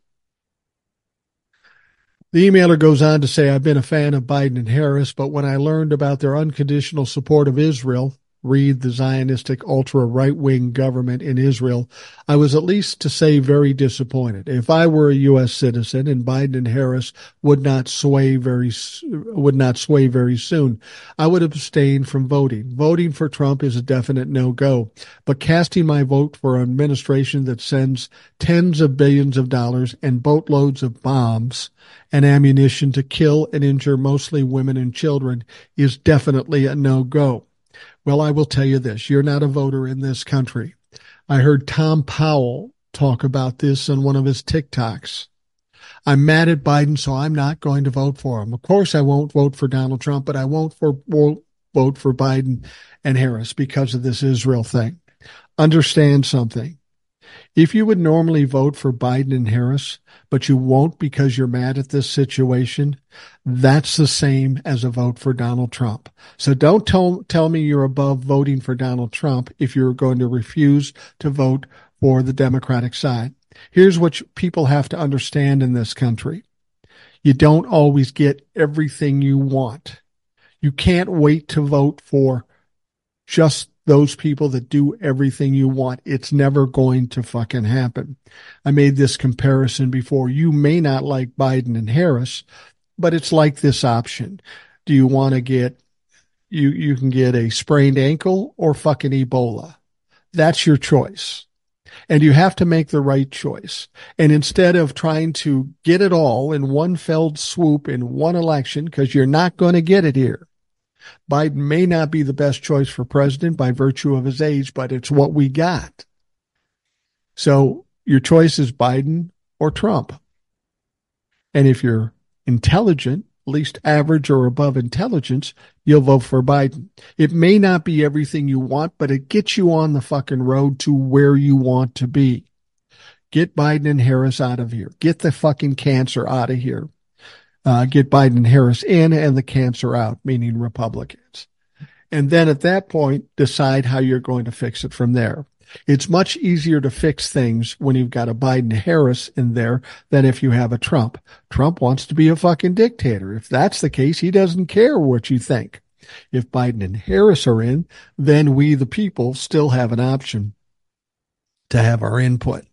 The emailer goes on to say, I've been a fan of Biden and Harris, but when I learned about their unconditional support of Israel, read the Zionistic ultra-right-wing government in Israel, I was at least to say very disappointed. If I were a U S citizen and Biden and Harris would not sway very would not sway very soon, I would abstain from voting. Voting for Trump is a definite no-go, but casting my vote for an administration that sends tens of billions of dollars and boatloads of bombs and ammunition to kill and injure mostly women and children is definitely a no-go. Well, I will tell you this. You're not a voter in this country. I heard Tom Powell talk about this on one of his TikToks. I'm mad at Biden, so I'm not going to vote for him. Of course, I won't vote for Donald Trump, but I won't, for, won't vote for Biden and Harris because of this Israel thing. Understand something. If you would normally vote for Biden and Harris, but you won't because you're mad at this situation, that's the same as a vote for Donald Trump. So don't tell, tell me you're above voting for Donald Trump if you're going to refuse to vote for the Democratic side. Here's what people have to understand in this country. You don't always get everything you want. You can't wait to vote for just those people that do everything you want. It's never going to fucking happen. I made this comparison before. You may not like Biden and Harris, but it's like this option. Do you want to get, you, you can get a sprained ankle or fucking Ebola. That's your choice. And you have to make the right choice. And instead of trying to get it all in one fell swoop in one election, because you're not going to get it here. Biden may not be the best choice for president by virtue of his age, but it's what we got. So your choice is Biden or Trump. And if you're intelligent, at least average or above intelligence, you'll vote for Biden. It may not be everything you want, but it gets you on the fucking road to where you want to be. Get Biden and Harris out of here. Get the fucking cancer out of here. Uh, get Biden and Harris in and the cancer out, meaning Republicans. And then at that point, decide how you're going to fix it from there. It's much easier to fix things when you've got a Biden Harris in there than if you have a Trump. Trump wants to be a fucking dictator. If that's the case, he doesn't care what you think. If Biden and Harris are in, then we, the people, still have an option to have our input.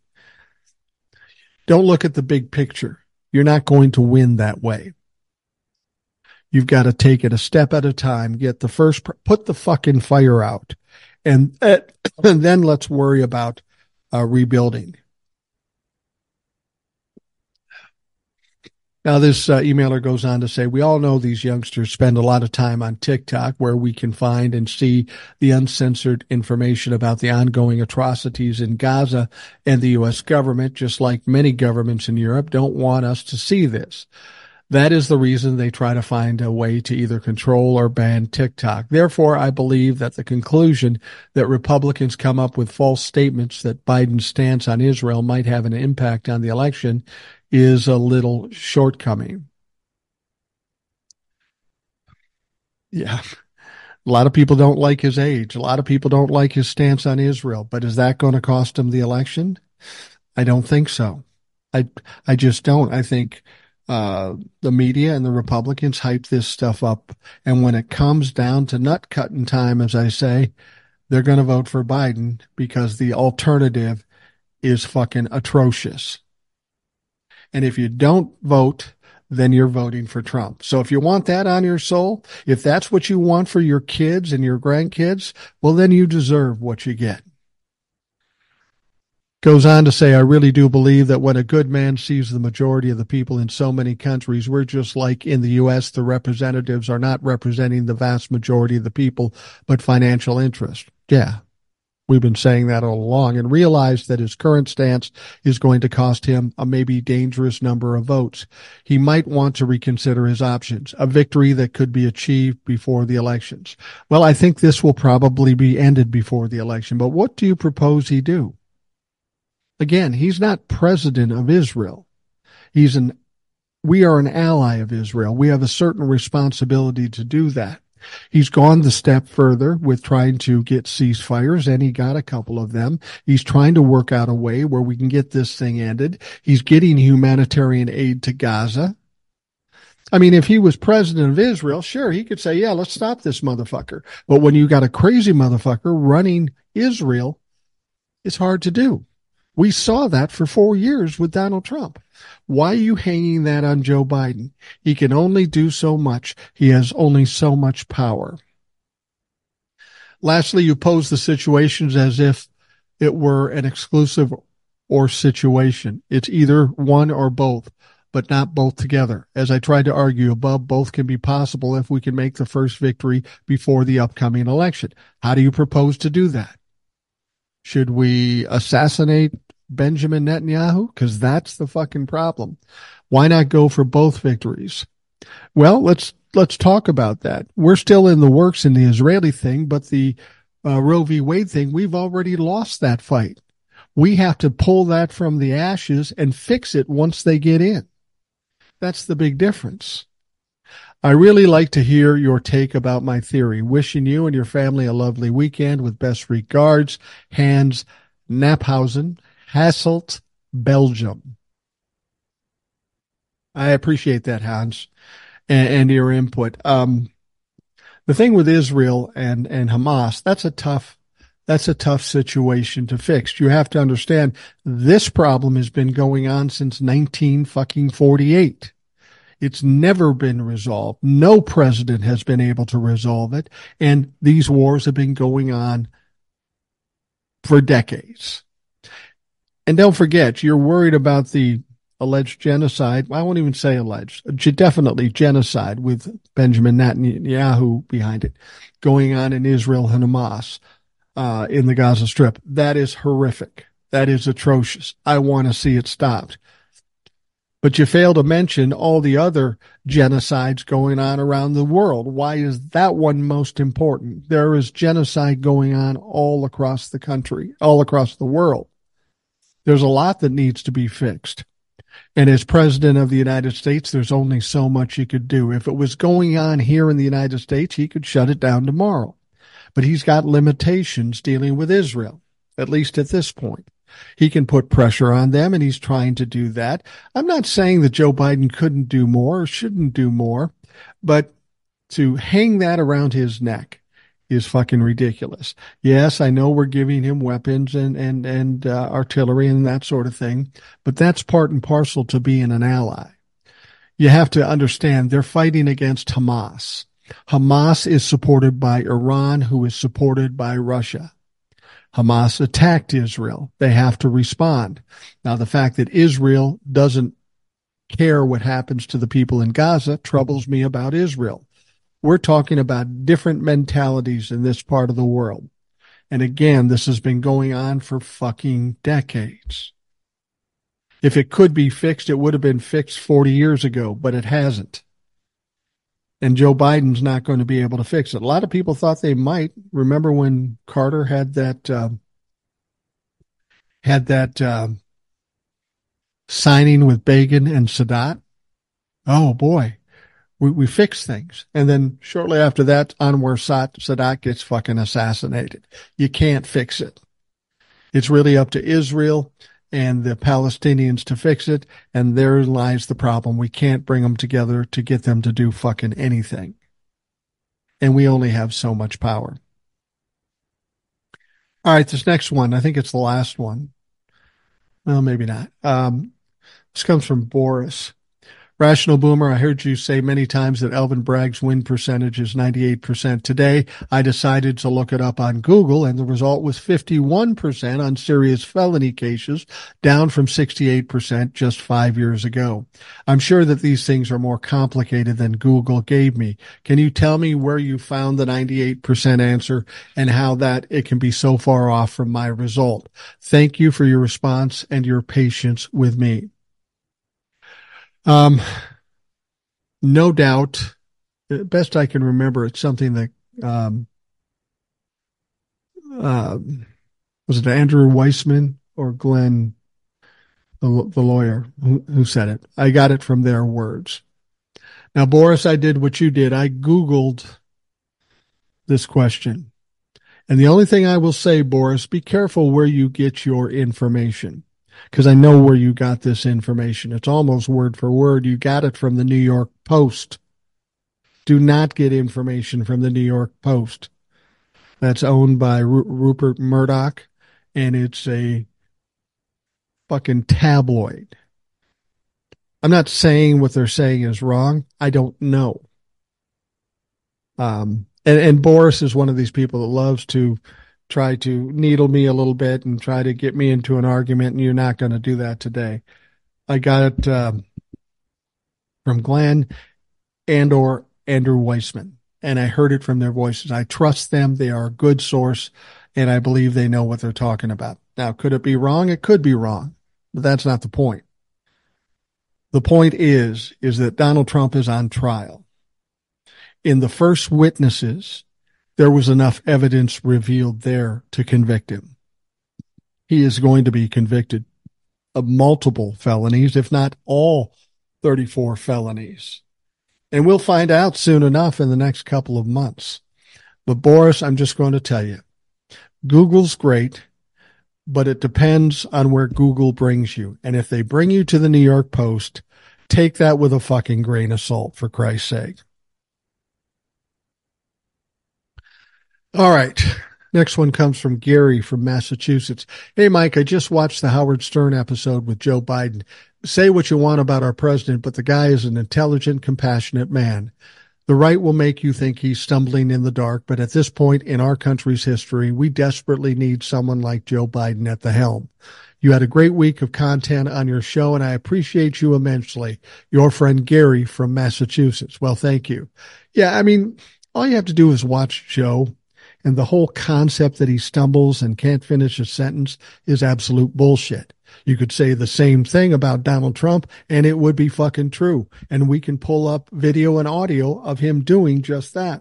Don't look at the big picture. You're not going to win that way. You've got to take it a step at a time, get the first, put the fucking fire out, and, uh, and then let's worry about uh, rebuilding. Now, this uh, emailer goes on to say, we all know these youngsters spend a lot of time on TikTok where we can find and see the uncensored information about the ongoing atrocities in Gaza, and the U S government, just like many governments in Europe, don't want us to see this. That is the reason they try to find a way to either control or ban TikTok. Therefore, I believe that the conclusion that Republicans come up with false statements that Biden's stance on Israel might have an impact on the election is a little shortcoming. Yeah. A lot of people don't like his age. A lot of people don't like his stance on Israel. But is that going to cost him the election? I don't think so. I I just don't. I think uh, the media and the Republicans hype this stuff up. And when it comes down to nut cutting time, as I say, they're going to vote for Biden because the alternative is fucking atrocious. And if you don't vote, then you're voting for Trump. So if you want that on your soul, if that's what you want for your kids and your grandkids, well, then you deserve what you get. Goes on to say, I really do believe that when a good man sees the majority of the people in so many countries, we're just like in the U S, the representatives are not representing the vast majority of the people, but financial interest. Yeah. We've been saying that all along, and realize that his current stance is going to cost him a maybe dangerous number of votes. He might want to reconsider his options, a victory that could be achieved before the elections. Well, I think this will probably be ended before the election, but what do you propose he do? Again, he's not president of Israel. He's an, we are an ally of Israel. We have a certain responsibility to do that. He's gone the step further with trying to get ceasefires, and he got a couple of them. He's trying to work out a way where we can get this thing ended. He's getting humanitarian aid to Gaza. I mean, if he was president of Israel, sure, he could say, yeah, let's stop this motherfucker. But when you got a crazy motherfucker running Israel, it's hard to do. We saw that for four years with Donald Trump. Why are you hanging that on Joe Biden? He can only do so much. He has only so much power. Lastly, you pose the situations as if it were an exclusive or situation. It's either one or both, but not both together. As I tried to argue above, both can be possible if we can make the first victory before the upcoming election. How do you propose to do that? Should we assassinate Benjamin Netanyahu? Because that's the fucking problem. Why not go for both victories? Well, let's let's talk about that. We're still in the works in the Israeli thing, but the uh, Roe v. Wade thing, we've already lost that fight. We have to pull that from the ashes and fix it once they get in. That's the big difference. I really like to hear your take about my theory. Wishing you and your family a lovely weekend. With best regards, Hans Naphausen, Hasselt, Belgium. I appreciate that, Hans, and, and your input. Um, the thing with Israel and, and Hamas, that's a tough, that's a tough situation to fix. You have to understand this problem has been going on since nineteen fucking forty-eight. It's never been resolved. No president has been able to resolve it. And these wars have been going on for decades. And don't forget, you're worried about the alleged genocide. I won't even say alleged. Definitely genocide with Benjamin Netanyahu behind it going on in Israel and Hamas uh, in the Gaza Strip. That is horrific. That is atrocious. I want to see it stopped. But you fail to mention all the other genocides going on around the world. Why is that one most important? There is genocide going on all across the country, all across the world. There's a lot that needs to be fixed. And as president of the United States, there's only so much he could do. If it was going on here in the United States, he could shut it down tomorrow. But he's got limitations dealing with Israel, at least at this point. He can put pressure on them, and he's trying to do that. I'm not saying that Joe Biden couldn't do more or shouldn't do more, but to hang that around his neck is fucking ridiculous. Yes, I know we're giving him weapons and, and, and uh, artillery and that sort of thing, but that's part and parcel to being an ally. You have to understand they're fighting against Hamas. Hamas is supported by Iran, who is supported by Russia. Hamas attacked Israel. They have to respond. Now, the fact that Israel doesn't care what happens to the people in Gaza troubles me about Israel. We're talking about different mentalities in this part of the world. And again, this has been going on for fucking decades. If it could be fixed, it would have been fixed forty years ago, but it hasn't. And Joe Biden's not going to be able to fix it. A lot of people thought they might. Remember when Carter had that uh, had that uh, signing with Begin and Sadat? Oh boy, we we fixed things. And then shortly after that, Anwar Sadat gets fucking assassinated. You can't fix it. It's really up to Israel and the Palestinians to fix it, and there lies the problem. We can't bring them together to get them to do fucking anything. And we only have so much power. All right, this next one, I think it's the last one. Well, maybe not. Um, this comes from Boris. Rational Boomer, I heard you say many times that Alvin Bragg's win percentage is ninety-eight percent. Today, I decided to look it up on Google, and the result was fifty-one percent on serious felony cases, down from sixty-eight percent just five years ago. I'm sure that these things are more complicated than Google gave me. Can you tell me where you found the ninety-eight percent answer and how that it can be so far off from my result? Thank you for your response and your patience with me. Um, no doubt, best I can remember, it's something that, um, uh, was it Andrew Weissman or Glenn, the, the lawyer who, who said it? I got it from their words. Now, Boris, I did what you did. I Googled this question. And the only thing I will say, Boris, be careful where you get your information. Because I know where you got this information. It's almost word for word. You got it from the New York Post. Do not get information from the New York Post. That's owned by Ru- Rupert Murdoch, and it's a fucking tabloid. I'm not saying what they're saying is wrong. I don't know. Um, and, and Boris is one of these people that loves to try to needle me a little bit and try to get me into an argument, and you're not going to do that today. I got it um, from Glenn and or Andrew Weissman, and I heard it from their voices. I trust them. They are a good source, and I believe they know what they're talking about. Now, could it be wrong? It could be wrong, but that's not the point. The point is, is that Donald Trump is on trial. In the first witnesses, there was enough evidence revealed there to convict him. He is going to be convicted of multiple felonies, if not all thirty-four felonies. And we'll find out soon enough in the next couple of months. But Boris, I'm just going to tell you, Google's great, but it depends on where Google brings you. And if they bring you to the New York Post, take that with a fucking grain of salt, for Christ's sake. All right. Next one comes from Gary from Massachusetts. Hey, Mike, I just watched the Howard Stern episode with Joe Biden. Say what you want about our president, but the guy is an intelligent, compassionate man. The right will make you think he's stumbling in the dark, but at this point in our country's history, we desperately need someone like Joe Biden at the helm. You had a great week of content on your show, and I appreciate you immensely. Your friend Gary from Massachusetts. Well, thank you. Yeah, I mean, all you have to do is watch Joe. And the whole concept that he stumbles and can't finish a sentence is absolute bullshit. You could say the same thing about Donald Trump, and it would be fucking true. And we can pull up video and audio of him doing just that.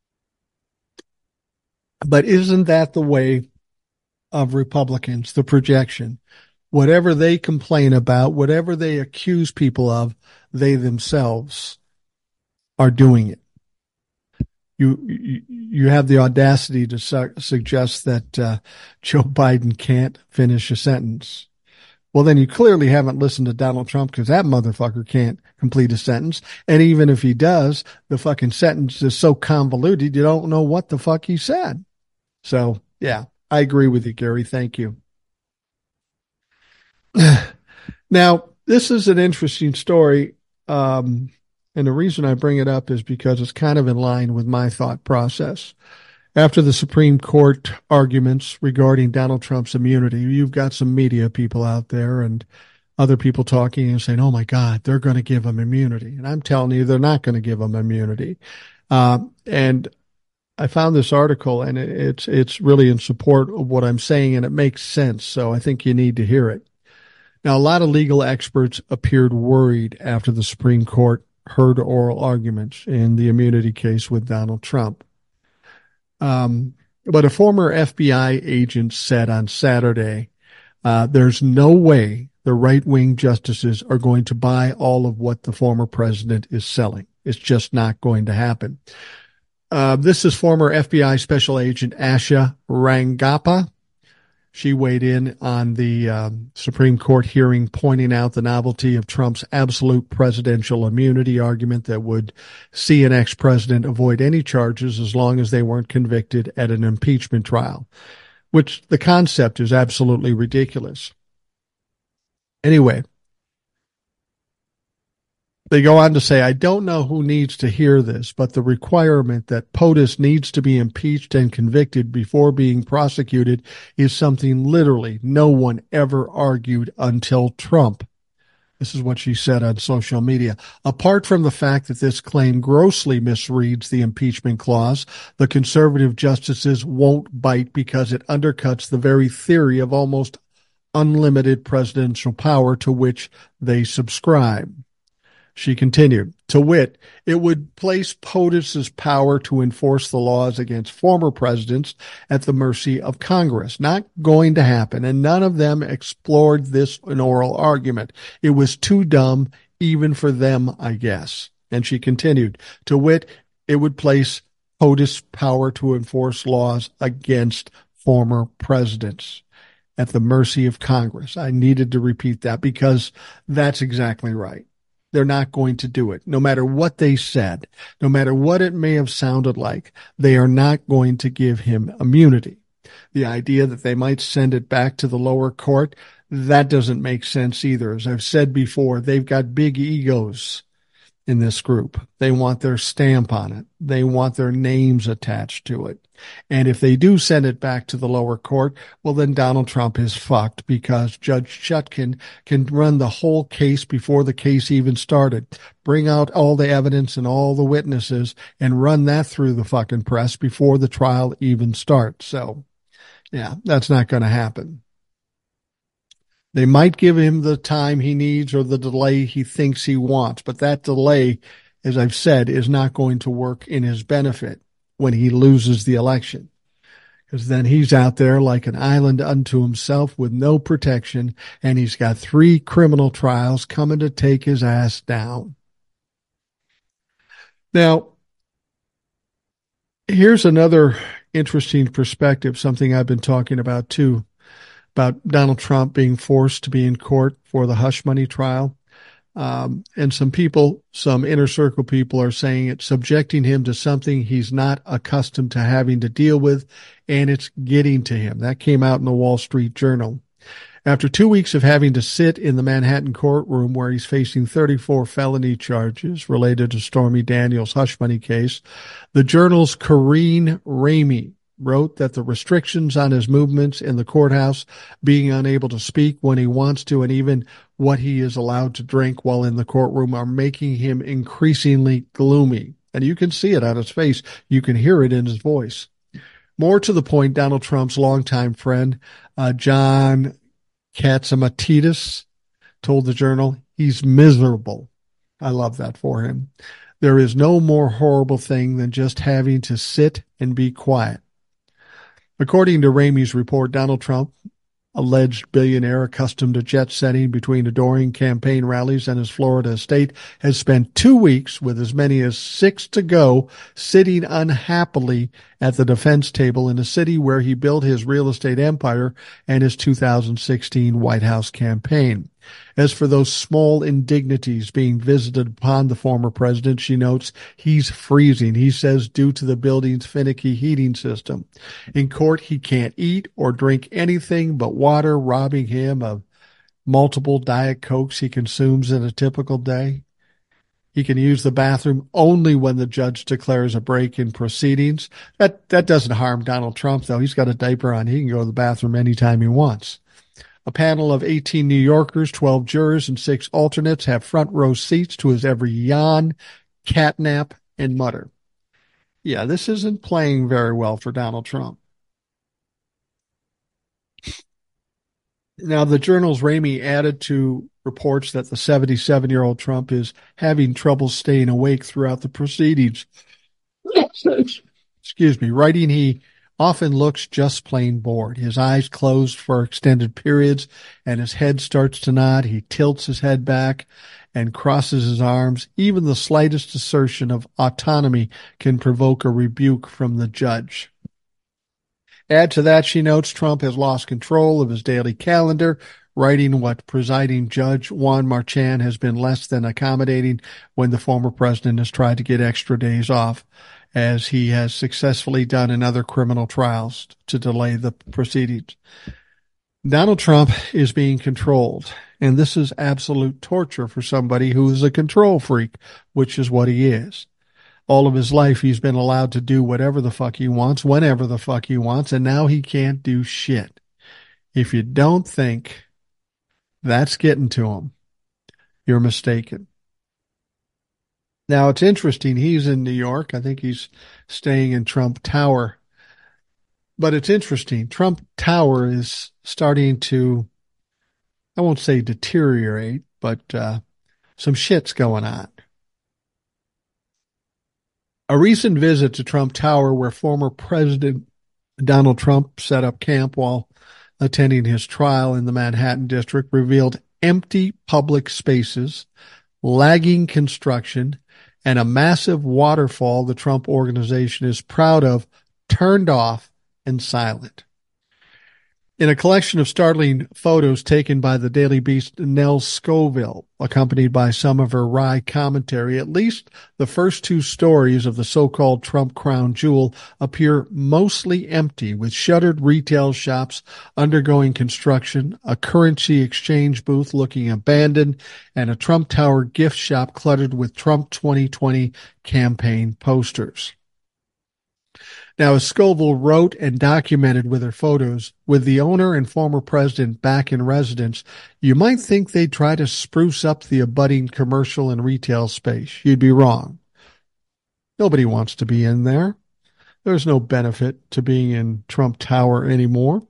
But isn't that the way of Republicans, the projection? Whatever they complain about, whatever they accuse people of, they themselves are doing it. You, you you have the audacity to su- suggest that uh, Joe Biden can't finish a sentence. Well, then you clearly haven't listened to Donald Trump, because that motherfucker can't complete a sentence. And even if he does, the fucking sentence is so convoluted, you don't know what the fuck he said. So, yeah, I agree with you, Gary. Thank you. Now, this is an interesting story. Um, And the reason I bring it up is because it's kind of in line with my thought process. After the Supreme Court arguments regarding Donald Trump's immunity, you've got some media people out there, and other people talking and saying, oh my God, they're going to give him immunity. And I'm telling you, they're not going to give him immunity. Um, and I found this article, and it's it's really in support of what I'm saying, and it makes sense. So I think you need to hear it. Now, a lot of legal experts appeared worried after the Supreme Court heard oral arguments in the immunity case with Donald Trump. Um, but a former F B I agent said on Saturday, uh, there's no way the right-wing justices are going to buy all of what the former president is selling. It's just not going to happen. Uh, this is former F B I Special Agent Asha Rangappa. She weighed in on the um, Supreme Court hearing, pointing out the novelty of Trump's absolute presidential immunity argument that would see an ex-president avoid any charges as long as they weren't convicted at an impeachment trial, which the concept is absolutely ridiculous. Anyway, they go on to say, I don't know who needs to hear this, but the requirement that POTUS needs to be impeached and convicted before being prosecuted is something literally no one ever argued until Trump. This is what she said on social media. Apart from the fact that this claim grossly misreads the impeachment clause, the conservative justices won't bite because it undercuts the very theory of almost unlimited presidential power to which they subscribe. She continued, to wit, it would place POTUS's power to enforce the laws against former presidents at the mercy of Congress. Not going to happen, and none of them explored this in oral argument. It was too dumb, even for them, I guess. And she continued, to wit, it would place POTUS power to enforce laws against former presidents at the mercy of Congress. I needed to repeat that because that's exactly right. They're not going to do it. No matter what they said, no matter what it may have sounded like, they are not going to give him immunity. The idea that they might send it back to the lower court, that doesn't make sense either. As I've said before, they've got big egos in this group. They want their stamp on it. They want their names attached to it. And if they do send it back to the lower court, well, then Donald Trump is fucked because Judge Chutkan can run the whole case before the case even started, bring out all the evidence and all the witnesses and run that through the fucking press before the trial even starts. So, yeah, that's not going to happen. They might give him the time he needs or the delay he thinks he wants, but that delay, as I've said, is not going to work in his benefit when he loses the election, because then he's out there like an island unto himself with no protection, and he's got three criminal trials coming to take his ass down. Now, here's another interesting perspective, something I've been talking about too, about Donald Trump being forced to be in court for the hush money trial. Um, and some people, some inner circle people are saying it's subjecting him to something he's not accustomed to having to deal with, and it's getting to him. That came out in the Wall Street Journal. After two weeks of having to sit in the Manhattan courtroom where he's facing thirty-four felony charges related to Stormy Daniels' hush money case, the Journal's Corrine Ramey wrote that the restrictions on his movements in the courthouse, being unable to speak when he wants to, and even what he is allowed to drink while in the courtroom are making him increasingly gloomy. And you can see it on his face. You can hear it in his voice. More to the point, Donald Trump's longtime friend, uh, John Catsimatidis, told the Journal he's miserable. I love that for him. There is no more horrible thing than just having to sit and be quiet. According to Ramey's report, Donald Trump, alleged billionaire accustomed to jet setting between adoring campaign rallies and his Florida estate, has spent two weeks with as many as six to go sitting unhappily at the defense table in a city where he built his real estate empire and his two thousand sixteen White House campaign. As for those small indignities being visited upon the former president, she notes, he's freezing, he says, due to the building's finicky heating system. In court, he can't eat or drink anything but water, robbing him of multiple Diet Cokes he consumes in a typical day. He can use the bathroom only when the judge declares a break in proceedings. That, that doesn't harm Donald Trump, though. He's got a diaper on. He can go to the bathroom anytime he wants. A panel of eighteen New Yorkers, twelve jurors, and six alternates have front row seats to his every yawn, catnap, and mutter. Yeah, this isn't playing very well for Donald Trump. Now, the journal's Ramey added to reports that the seventy-seven-year-old Trump is having trouble staying awake throughout the proceedings. Excuse me, writing he often looks just plain bored. His eyes closed for extended periods, and his head starts to nod. He tilts his head back and crosses his arms. Even the slightest assertion of autonomy can provoke a rebuke from the judge. Add to that, she notes, Trump has lost control of his daily calendar, writing what presiding judge Juan Marchand has been less than accommodating when the former president has tried to get extra days off, as he has successfully done in other criminal trials to delay the proceedings. Donald Trump is being controlled, and this is absolute torture for somebody who is a control freak, which is what he is. All of his life, he's been allowed to do whatever the fuck he wants, whenever the fuck he wants, and now he can't do shit. If you don't think that's getting to him, you're mistaken. Now, it's interesting. He's in New York. I think he's staying in Trump Tower. But it's interesting. Trump Tower is starting to, I won't say deteriorate, but uh, some shit's going on. A recent visit to Trump Tower, where former President Donald Trump set up camp while attending his trial in the Manhattan district, revealed empty public spaces, lagging construction, and a massive waterfall the Trump organization is proud of, turned off and silent. In a collection of startling photos taken by the Daily Beast, Nell Scoville, accompanied by some of her wry commentary, at least the first two stories of the so-called Trump crown jewel appear mostly empty, with shuttered retail shops undergoing construction, a currency exchange booth looking abandoned, and a Trump Tower gift shop cluttered with Trump twenty twenty campaign posters. Now, as Scoville wrote and documented with her photos, with the owner and former president back in residence, you might think they'd try to spruce up the abutting commercial and retail space. You'd be wrong. Nobody wants to be in there. There's no benefit to being in Trump Tower anymore.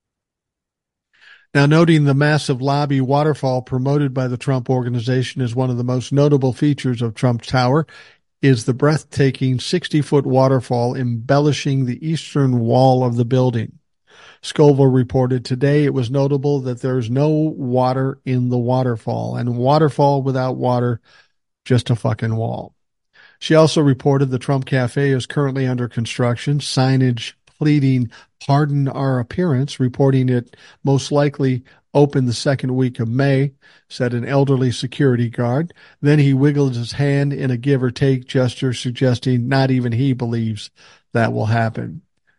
Now, noting the massive lobby waterfall promoted by the Trump organization as one of the most notable features of Trump Tower, is the breathtaking sixty-foot waterfall embellishing the eastern wall of the building. Scoville reported today it was notable that there's no water in the waterfall, and waterfall without water, just a fucking wall. She also reported the Trump Cafe is currently under construction, signage pleading pardon our appearance, reporting it most likely open the second week of May, said an elderly security guard. Then he wiggled his hand in a give-or-take gesture, suggesting not even he believes that will happen.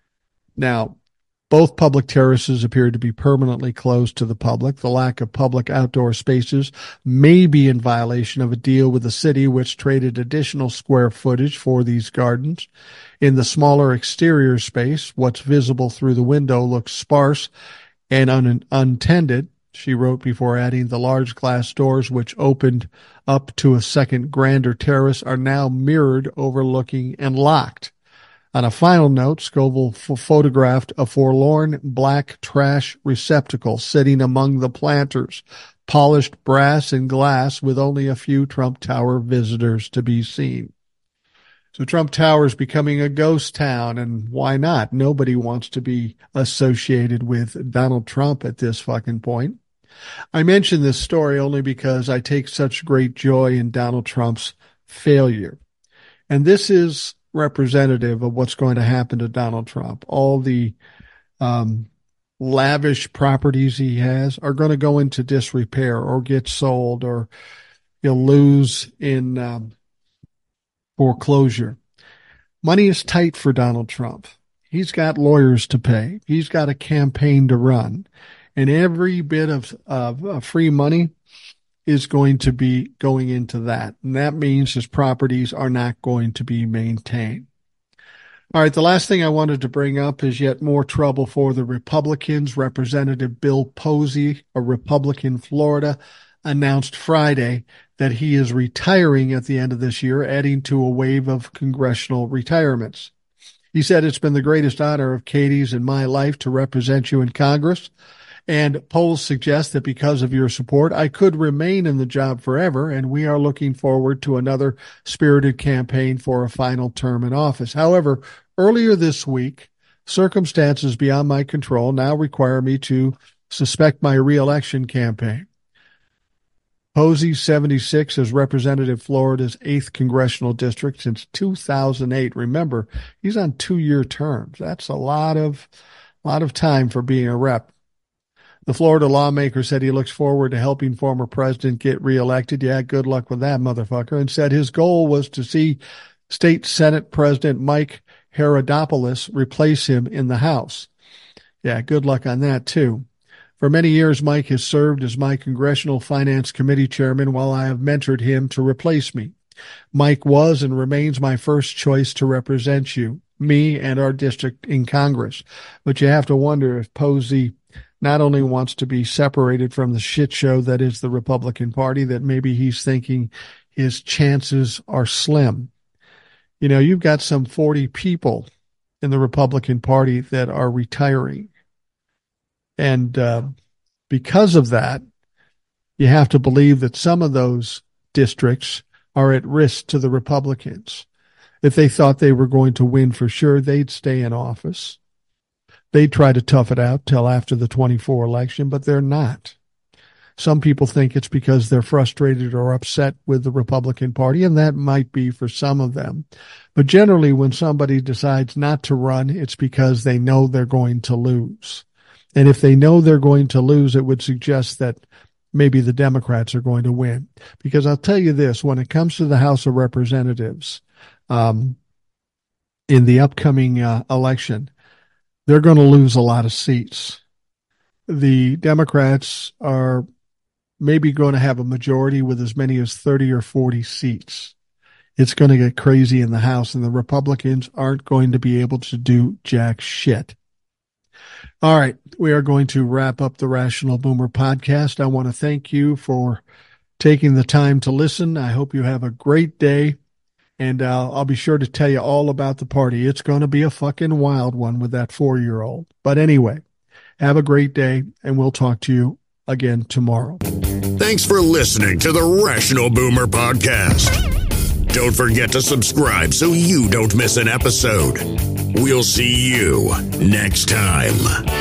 Now, both public terraces appear to be permanently closed to the public. The lack of public outdoor spaces may be in violation of a deal with the city, which traded additional square footage for these gardens. In the smaller exterior space, what's visible through the window looks sparse and un- untended, she wrote, before adding the large glass doors which opened up to a second grander terrace are now mirrored, overlooking, and locked. On a final note, Scoville f- photographed a forlorn black trash receptacle sitting among the planters, polished brass and glass, with only a few Trump Tower visitors to be seen. So Trump Tower is becoming a ghost town, and why not? Nobody wants to be associated with Donald Trump at this fucking point. I mention this story only because I take such great joy in Donald Trump's failure. And this is representative of what's going to happen to Donald Trump. All the um, lavish properties he has are going to go into disrepair or get sold, or he'll lose in um, foreclosure. Money is tight for Donald Trump. He's got lawyers to pay. He's got a campaign to run. And every bit of, of, of free money is going to be going into that. And that means his properties are not going to be maintained. All right, the last thing I wanted to bring up is yet more trouble for the Republicans. Representative Bill Posey, a Republican in Florida, announced Friday that he is retiring at the end of this year, adding to a wave of congressional retirements. He said, "It's been the greatest honor of Katie's in my life to represent you in Congress. And polls suggest that because of your support, I could remain in the job forever, and we are looking forward to another spirited campaign for a final term in office. However, earlier this week, circumstances beyond my control now require me to suspect my reelection campaign." Posey, seventy-six, has represented Florida's eighth congressional district since two thousand eight. Remember, he's on two-year terms. That's a lot of, lot of time for being a rep. The Florida lawmaker said he looks forward to helping former president get reelected. Yeah, good luck with that, motherfucker. And said his goal was to see State Senate President Mike Herodopoulos replace him in the House. Yeah, good luck on that, too. For many years, Mike has served as my Congressional Finance Committee chairman while I have mentored him to replace me. Mike was and remains my first choice to represent you, me, and our district in Congress. But you have to wonder if Posey not only wants to be separated from the shit show that is the Republican Party, that maybe he's thinking his chances are slim. You know, you've got some forty people in the Republican Party that are retiring. And uh, because of that, you have to believe that some of those districts are at risk to the Republicans. If they thought they were going to win for sure, they'd stay in office. They try to tough it out till after the twenty-four election, but they're not. Some people think it's because they're frustrated or upset with the Republican Party, and that might be for some of them. But generally, when somebody decides not to run, it's because they know they're going to lose. And if they know they're going to lose, it would suggest that maybe the Democrats are going to win. Because I'll tell you this, when it comes to the House of Representatives, um, in the upcoming uh, election, they're going to lose a lot of seats. The Democrats are maybe going to have a majority with as many as thirty or forty seats. It's going to get crazy in the House, and the Republicans aren't going to be able to do jack shit. All right, we are going to wrap up the Rational Boomer podcast. I want to thank you for taking the time to listen. I hope you have a great day. And uh, I'll be sure to tell you all about the party. It's going to be a fucking wild one with that four-year-old. But anyway, have a great day, and we'll talk to you again tomorrow. Thanks for listening to the Rational Boomer Podcast. Don't forget to subscribe so you don't miss an episode. We'll see you next time.